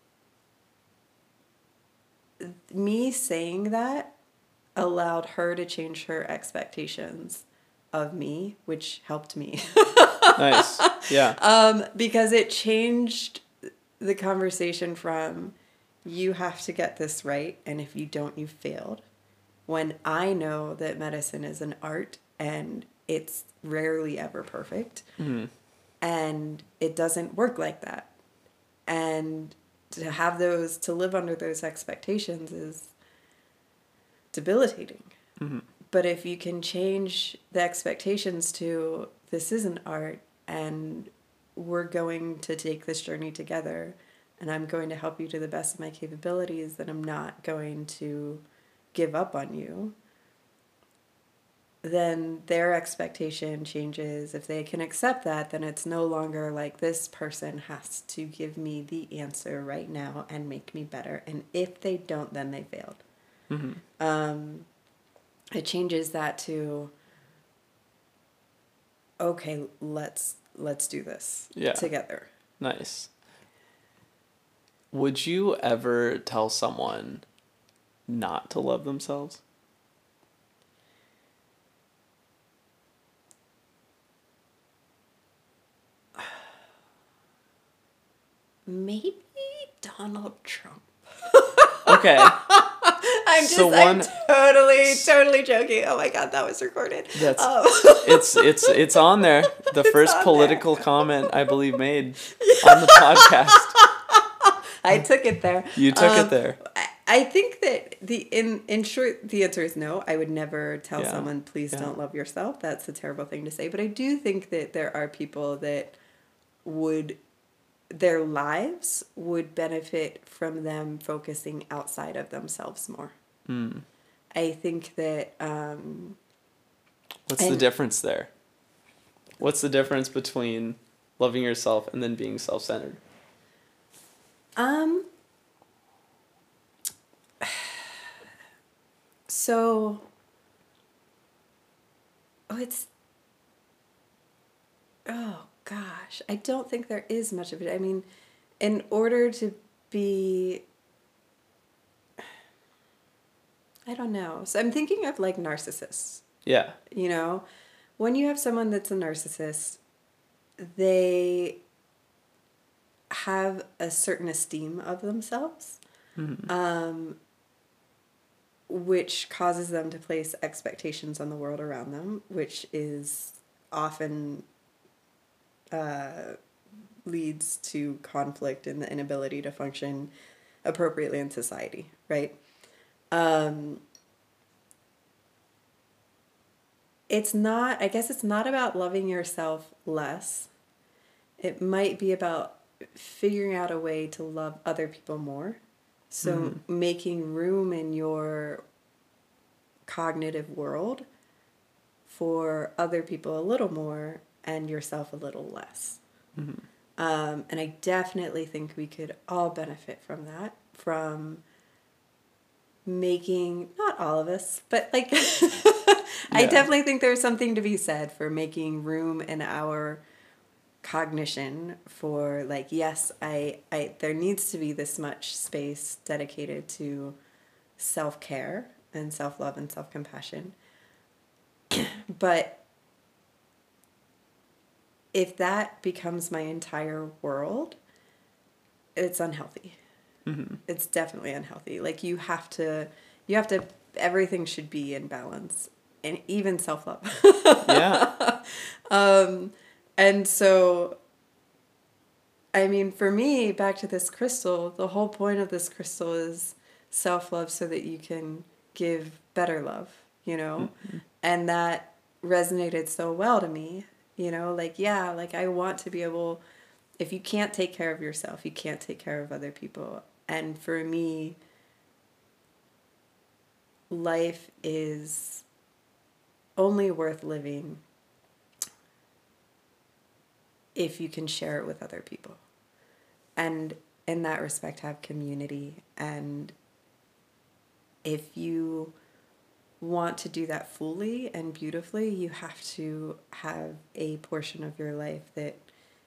Speaker 3: me saying that allowed her to change her expectations of me, which helped me.
Speaker 2: Nice. Yeah.
Speaker 3: Um, because it changed the conversation from, you have to get this right, and if you don't, you failed. When I know that medicine is an art and it's rarely ever perfect,
Speaker 2: Mm-hmm.
Speaker 3: and it doesn't work like that. And to have those, to live under those expectations is debilitating.
Speaker 2: Mm-hmm.
Speaker 3: But if you can change the expectations to, this is an art and we're going to take this journey together, and I'm going to help you to the best of my capabilities, that I'm not going to give up on you, then their expectation changes. If they can accept that, then it's no longer like, this person has to give me the answer right now and make me better. And if they don't, then they failed.
Speaker 2: Mm-hmm.
Speaker 3: Um, it changes that to, okay, let's let's do this
Speaker 2: Yeah.
Speaker 3: together.
Speaker 2: Nice. Would you ever tell someone not to love themselves?
Speaker 3: Maybe Donald Trump.
Speaker 2: Okay.
Speaker 3: I'm just,
Speaker 2: So
Speaker 3: I'm
Speaker 2: one-
Speaker 3: totally, totally joking. Oh my God, that was recorded.
Speaker 2: That's
Speaker 3: Um,
Speaker 2: it's it's it's on there. The first
Speaker 3: on
Speaker 2: political comment I believe made on the podcast.
Speaker 3: I took it there.
Speaker 2: You took
Speaker 3: Um,
Speaker 2: it there.
Speaker 3: I, I think that the in in short, the answer is no. I would never tell
Speaker 2: Yeah.
Speaker 3: someone, please
Speaker 2: Yeah.
Speaker 3: don't love yourself. That's a terrible thing to say. But I do think that there are people that would, their lives would benefit from them focusing outside of themselves more.
Speaker 2: Mm.
Speaker 3: I think that um,
Speaker 2: What's the
Speaker 3: and-
Speaker 2: difference there? What's the difference between loving yourself and then being self-centered?
Speaker 3: Um. So. Oh, it's. Oh gosh, I don't think there is much of it. I mean, in order to be. I don't know. So I'm thinking of like narcissists.
Speaker 2: Yeah.
Speaker 3: You know, when you have someone that's a narcissist, they have a certain esteem of themselves,
Speaker 2: Mm-hmm.
Speaker 3: um, which causes them to place expectations on the world around them, which is often uh, leads to conflict and the inability to function appropriately in society, right? Um, it's not, I guess it's not about loving yourself less. It might be about figuring out a way to love other people more. So
Speaker 2: Mm-hmm.
Speaker 3: making room in your cognitive world for other people a little more and yourself a little less.
Speaker 2: Mm-hmm.
Speaker 3: Um, and I definitely think we could all benefit from that, from making, not all of us, but like, I
Speaker 2: Yeah.
Speaker 3: definitely think there's something to be said for making room in our cognition for like, yes, I, I, there needs to be this much space dedicated to self-care and self-love and self-compassion. But if that becomes my entire world, it's unhealthy.
Speaker 2: Mm-hmm.
Speaker 3: It's definitely unhealthy. Like you have to, you have to, everything should be in balance, and even self-love.
Speaker 2: Yeah.
Speaker 3: Um, and so, I mean, for me, back to this crystal, the whole point of this crystal is self-love so that you can give better love, you know?
Speaker 2: Mm-hmm.
Speaker 3: And that resonated so well to me. You know, like, yeah, like I want to be able, if you can't take care of yourself, you can't take care of other people. And for me, life is only worth living if you can share it with other people. And in that respect, have community. And if you want to do that fully and beautifully, you have to have a portion of your life that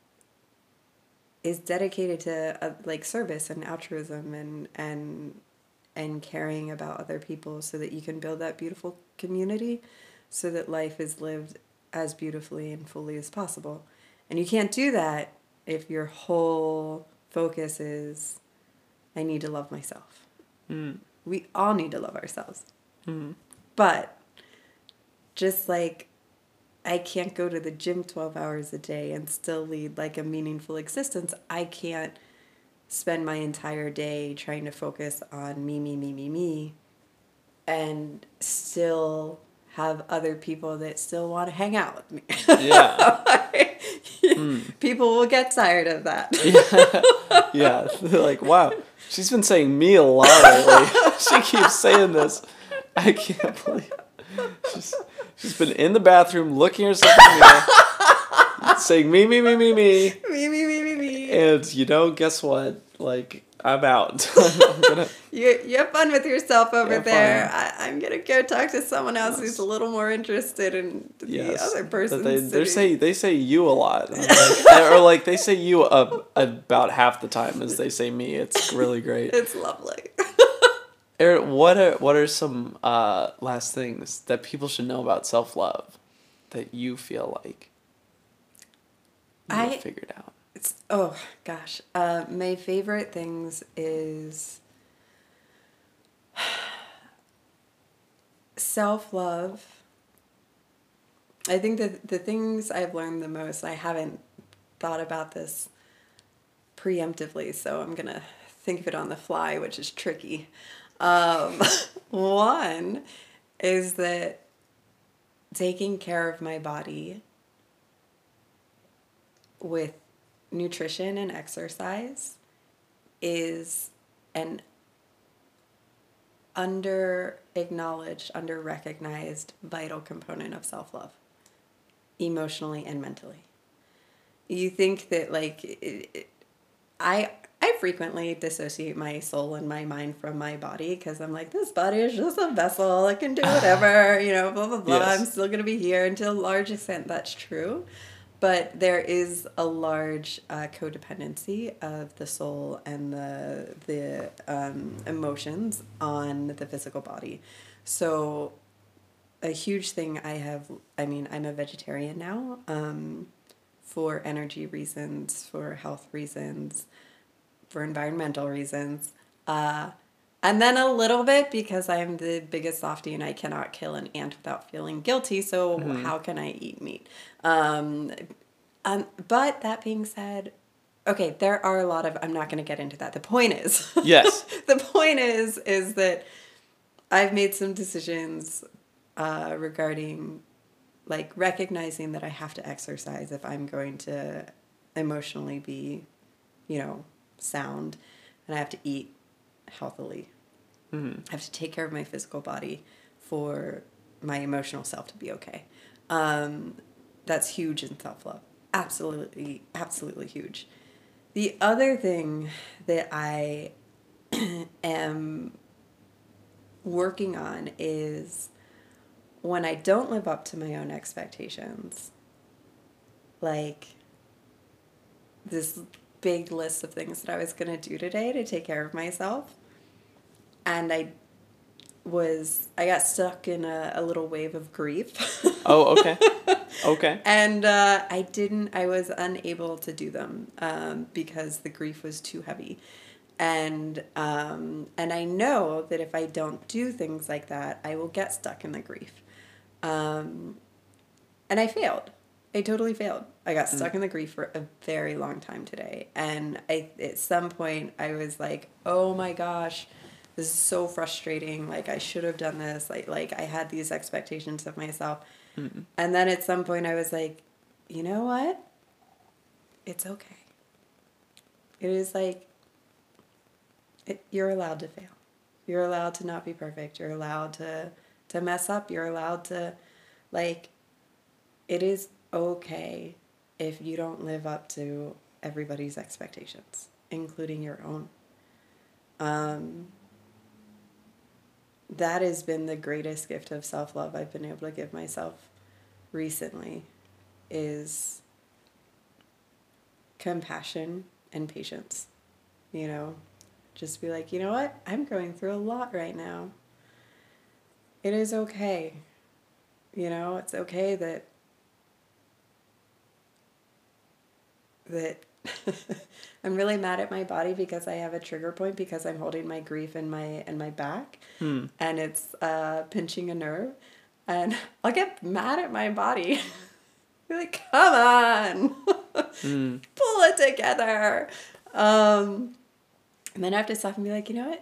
Speaker 3: is dedicated to uh, like service and altruism and and and caring about other people, so that you can build that beautiful community, so that life is lived as beautifully and fully as possible. And you can't do that if your whole focus is, I need to love myself.
Speaker 2: Mm.
Speaker 3: We all need to love ourselves.
Speaker 2: Mm.
Speaker 3: But just like I can't go to the gym twelve hours a day and still lead like a meaningful existence, I can't spend my entire day trying to focus on me, me, me, me, me, and still have other people that still want to hang out with me.
Speaker 2: Yeah.
Speaker 3: mm. People will get tired of that.
Speaker 2: Yeah. Yeah. They're like, wow, she's been saying me a lot lately. She keeps saying this. I can't believe she's she's been in the bathroom looking herself in the mirror, saying me, me, me, me, me.
Speaker 3: Me, me, me, me, me.
Speaker 2: And you know, guess what? Like, I'm out. I'm gonna
Speaker 3: You you have fun with yourself over
Speaker 2: Yeah,
Speaker 3: there. I, I'm gonna go talk to someone else
Speaker 2: Yes.
Speaker 3: who's a little more interested in the
Speaker 2: yes,
Speaker 3: other
Speaker 2: that
Speaker 3: person.
Speaker 2: They they say they say you a lot, I'm like, or like they say you uh, about half the time as they say me. It's really great.
Speaker 3: It's lovely.
Speaker 2: Erin, what are what are some uh, last things that people should know about self-love that you feel like you
Speaker 3: I-
Speaker 2: have figured out?
Speaker 3: It's, oh gosh, uh, my favorite things is self-love. I think that the things I've learned the most, I haven't thought about this preemptively, so I'm gonna think of it on the fly, which is tricky. Um, one is that taking care of my body with nutrition and exercise is an under acknowledged, under recognized vital component of self-love, emotionally and mentally. You think that like it, it, I I frequently dissociate my soul and my mind from my body, because I'm like, this body is just a vessel, it can do whatever, you know, blah blah blah.
Speaker 2: Yes.
Speaker 3: I'm still gonna be here. And to a large extent that's true. But there is a large uh, codependency of the soul and the the um, emotions on the physical body. So a huge thing I have, I mean, I'm a vegetarian now um, for energy reasons, for health reasons, for environmental reasons. Uh, and then a little bit because I'm the biggest softie and I cannot kill an ant without feeling guilty. So mm-hmm. how can I eat meat? Um, um, but that being said, okay, there are a lot of, I'm not going to get into that. The point is,
Speaker 2: Yes.
Speaker 3: the point is, is that I've made some decisions uh, regarding like recognizing that I have to exercise if I'm going to emotionally be, you know, sound, and I have to eat healthily. Mm-hmm. I have to take care of my physical body for my emotional self to be okay. Um, that's huge in self-love. Absolutely, absolutely huge. The other thing that I am working on is when I don't live up to my own expectations, like this big list of things that I was going to do today to take care of myself. And I was, I got stuck in a, a little wave of grief.
Speaker 2: Oh, okay. Okay.
Speaker 3: And uh, I didn't, I was unable to do them um, because the grief was too heavy. And um, and I know that if I don't do things like that, I will get stuck in the grief. Um, and I failed. I totally failed. I got stuck mm. in the grief for a very long time today. And I, at some point, I was like, oh my gosh, this is so frustrating. Like, I should have done this. Like, like I had these expectations of myself. Mm. And then at some point, I was like, you know what? It's okay. It is like, it, you're allowed to fail. You're allowed to not be perfect. You're allowed to, to mess up. You're allowed to, like, it is okay if you don't live up to everybody's expectations, including your own. Um, that has been the greatest gift of self-love I've been able to give myself recently, is compassion and patience. You know, just be like, you know what? I'm going through a lot right now. It is okay. You know, it's okay that that I'm really mad at my body because I have a trigger point because I'm holding my grief in my in my back,
Speaker 2: hmm.
Speaker 3: and it's uh, pinching a nerve, and I'll get mad at my body. Be like, come on, mm. pull it together. Um, and then I have to stop and be like, you know what?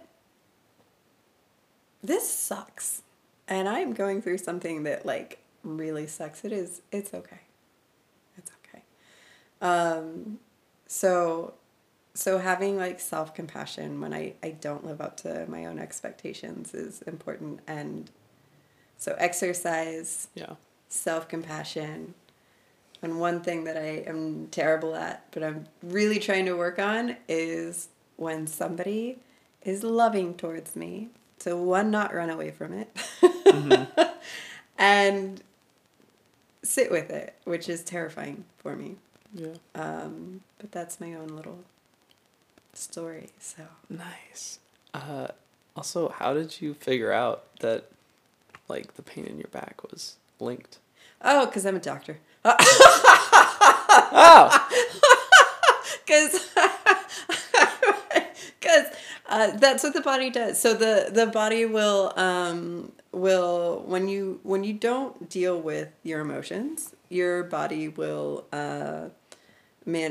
Speaker 3: This sucks, and I'm going through something that like really sucks. It is. It's okay. It's okay. Um, so, so having like self-compassion when I, I don't live up to my own expectations is important. And so exercise,
Speaker 2: yeah,
Speaker 3: self-compassion. And one thing that I am terrible at, but I'm really trying to work on, is when somebody is loving towards me. So one, not run away from it. Mm-hmm. And sit with it, which is terrifying for me.
Speaker 2: Yeah.
Speaker 3: Um, but that's my own little story, so.
Speaker 2: Nice. Uh, also, how did you figure out that, like, the pain in your back was linked?
Speaker 3: Oh, because I'm a doctor.
Speaker 2: Oh!
Speaker 3: Because because uh, that's what the body does. So the, the body will, um, will when you when you don't deal with your emotions, your body will, uh, man,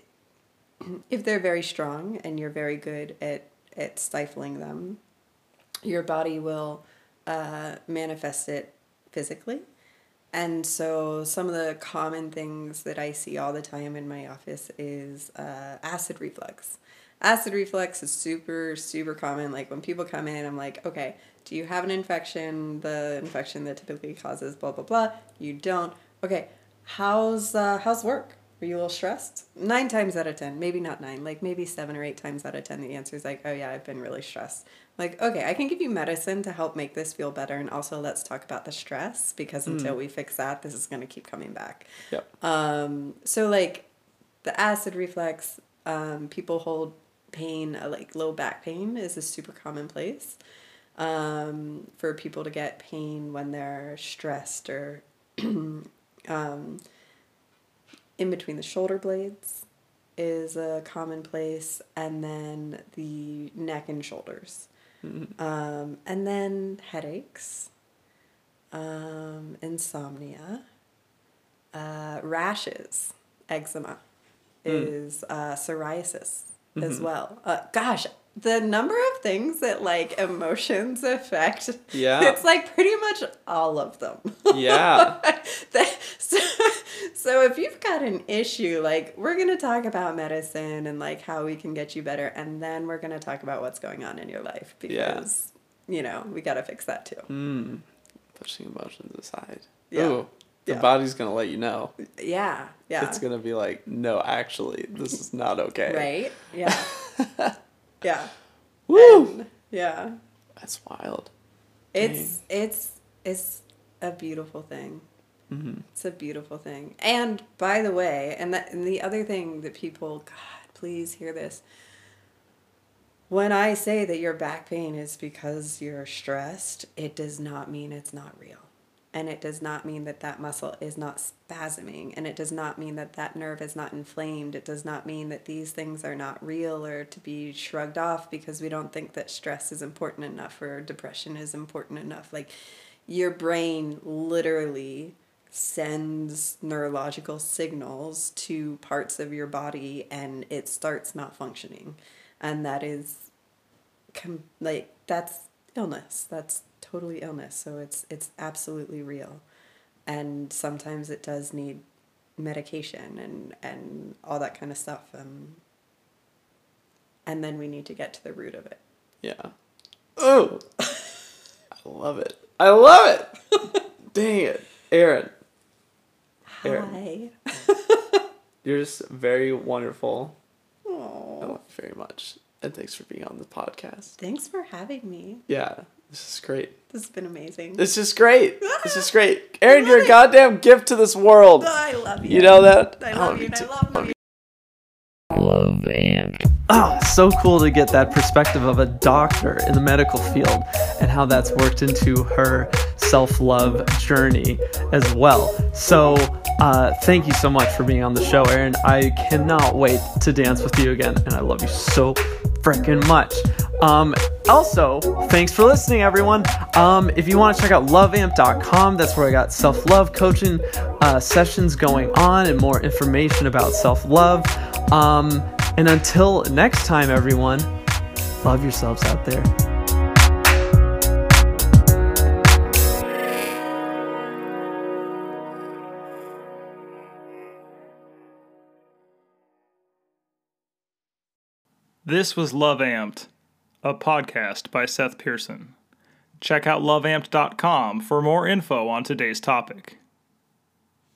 Speaker 3: if they're very strong and you're very good at, at stifling them, your body will uh, manifest it physically. And so some of the common things that I see all the time in my office is uh, acid reflux. Acid reflux is super, super common. Like when people come in, I'm like, okay, do you have an infection? The infection that typically causes blah, blah, blah. You don't. Okay, how's uh, how's work? Are you a little stressed? Nine times out of ten, maybe not nine, like maybe seven or eight times out of ten, the answer is like, oh yeah, I've been really stressed. Like, okay, I can give you medicine to help make this feel better, and also let's talk about the stress, because mm. until we fix that, this is going to keep coming back.
Speaker 2: Yep.
Speaker 3: Um, so like the acid reflux, um, people hold pain, uh, like low back pain is a super commonplace um, for people to get pain when they're stressed or um, in between the shoulder blades is a common place, and then the neck and shoulders. Mm-hmm. Um, and then headaches, um, insomnia, uh, rashes, eczema, mm. is uh, psoriasis mm-hmm. as well. Uh, gosh, the number of things that like emotions affect,
Speaker 2: yeah,
Speaker 3: it's like pretty much all of them.
Speaker 2: Yeah.
Speaker 3: that, so, so if you've got an issue, like we're going to talk about medicine and like how we can get you better. And then we're going to talk about what's going on in your life because, yeah. you know, we got to fix that too.
Speaker 2: Mm. Pushing emotions aside.
Speaker 3: Yeah.
Speaker 2: Ooh, the
Speaker 3: yeah.
Speaker 2: body's going to let you know.
Speaker 3: Yeah. Yeah.
Speaker 2: It's going to be like, no, actually, this is not okay.
Speaker 3: Right. Yeah. Yeah.
Speaker 2: Woo!
Speaker 3: And, yeah.
Speaker 2: That's wild.
Speaker 3: It's Dang. it's it's a beautiful thing. Mm-hmm. It's a beautiful thing. And by the way, and that and the other thing that people, God, please hear this. When I say that your back pain is because you're stressed, it does not mean it's not real. And it does not mean that that muscle is not spasming. And it does not mean that that nerve is not inflamed. It does not mean that these things are not real or to be shrugged off because we don't think that stress is important enough or depression is important enough. Like, your brain literally sends neurological signals to parts of your body and it starts not functioning. And that is, com- like, that's illness. That's totally illness. So it's it's absolutely real. And sometimes it does need medication and, and all that kind of stuff. Um, and then we need to get to the root of it.
Speaker 2: Yeah. Oh, I love it. I love it. Dang it. Erin.
Speaker 3: Erin. Hi.
Speaker 2: You're just very wonderful.
Speaker 3: Aww.
Speaker 2: I love you very much. And thanks for being on the podcast.
Speaker 3: Thanks for having me.
Speaker 2: Yeah, this is great.
Speaker 3: This has been amazing.
Speaker 2: This is great. This is great. Erin, you're a goddamn gift to this world.
Speaker 3: I love you.
Speaker 2: You know that?
Speaker 3: I love
Speaker 2: oh,
Speaker 3: you and
Speaker 2: too.
Speaker 3: I love you.
Speaker 2: Love Amped. Oh, so cool to get that perspective of a doctor in the medical field and how that's worked into her self-love journey as well. So uh, thank you so much for being on the show, Erin. I cannot wait to dance with you again, and I love you so freaking much. Um, also, thanks for listening, everyone. Um, if you want to check out love amp dot com, that's where I got self-love coaching uh, sessions going on and more information about self-love. Um, and until next time, everyone, love yourselves out there.
Speaker 1: This was Love Amped, a podcast by Seth Pearson. Check out love amped dot com for more info on today's topic.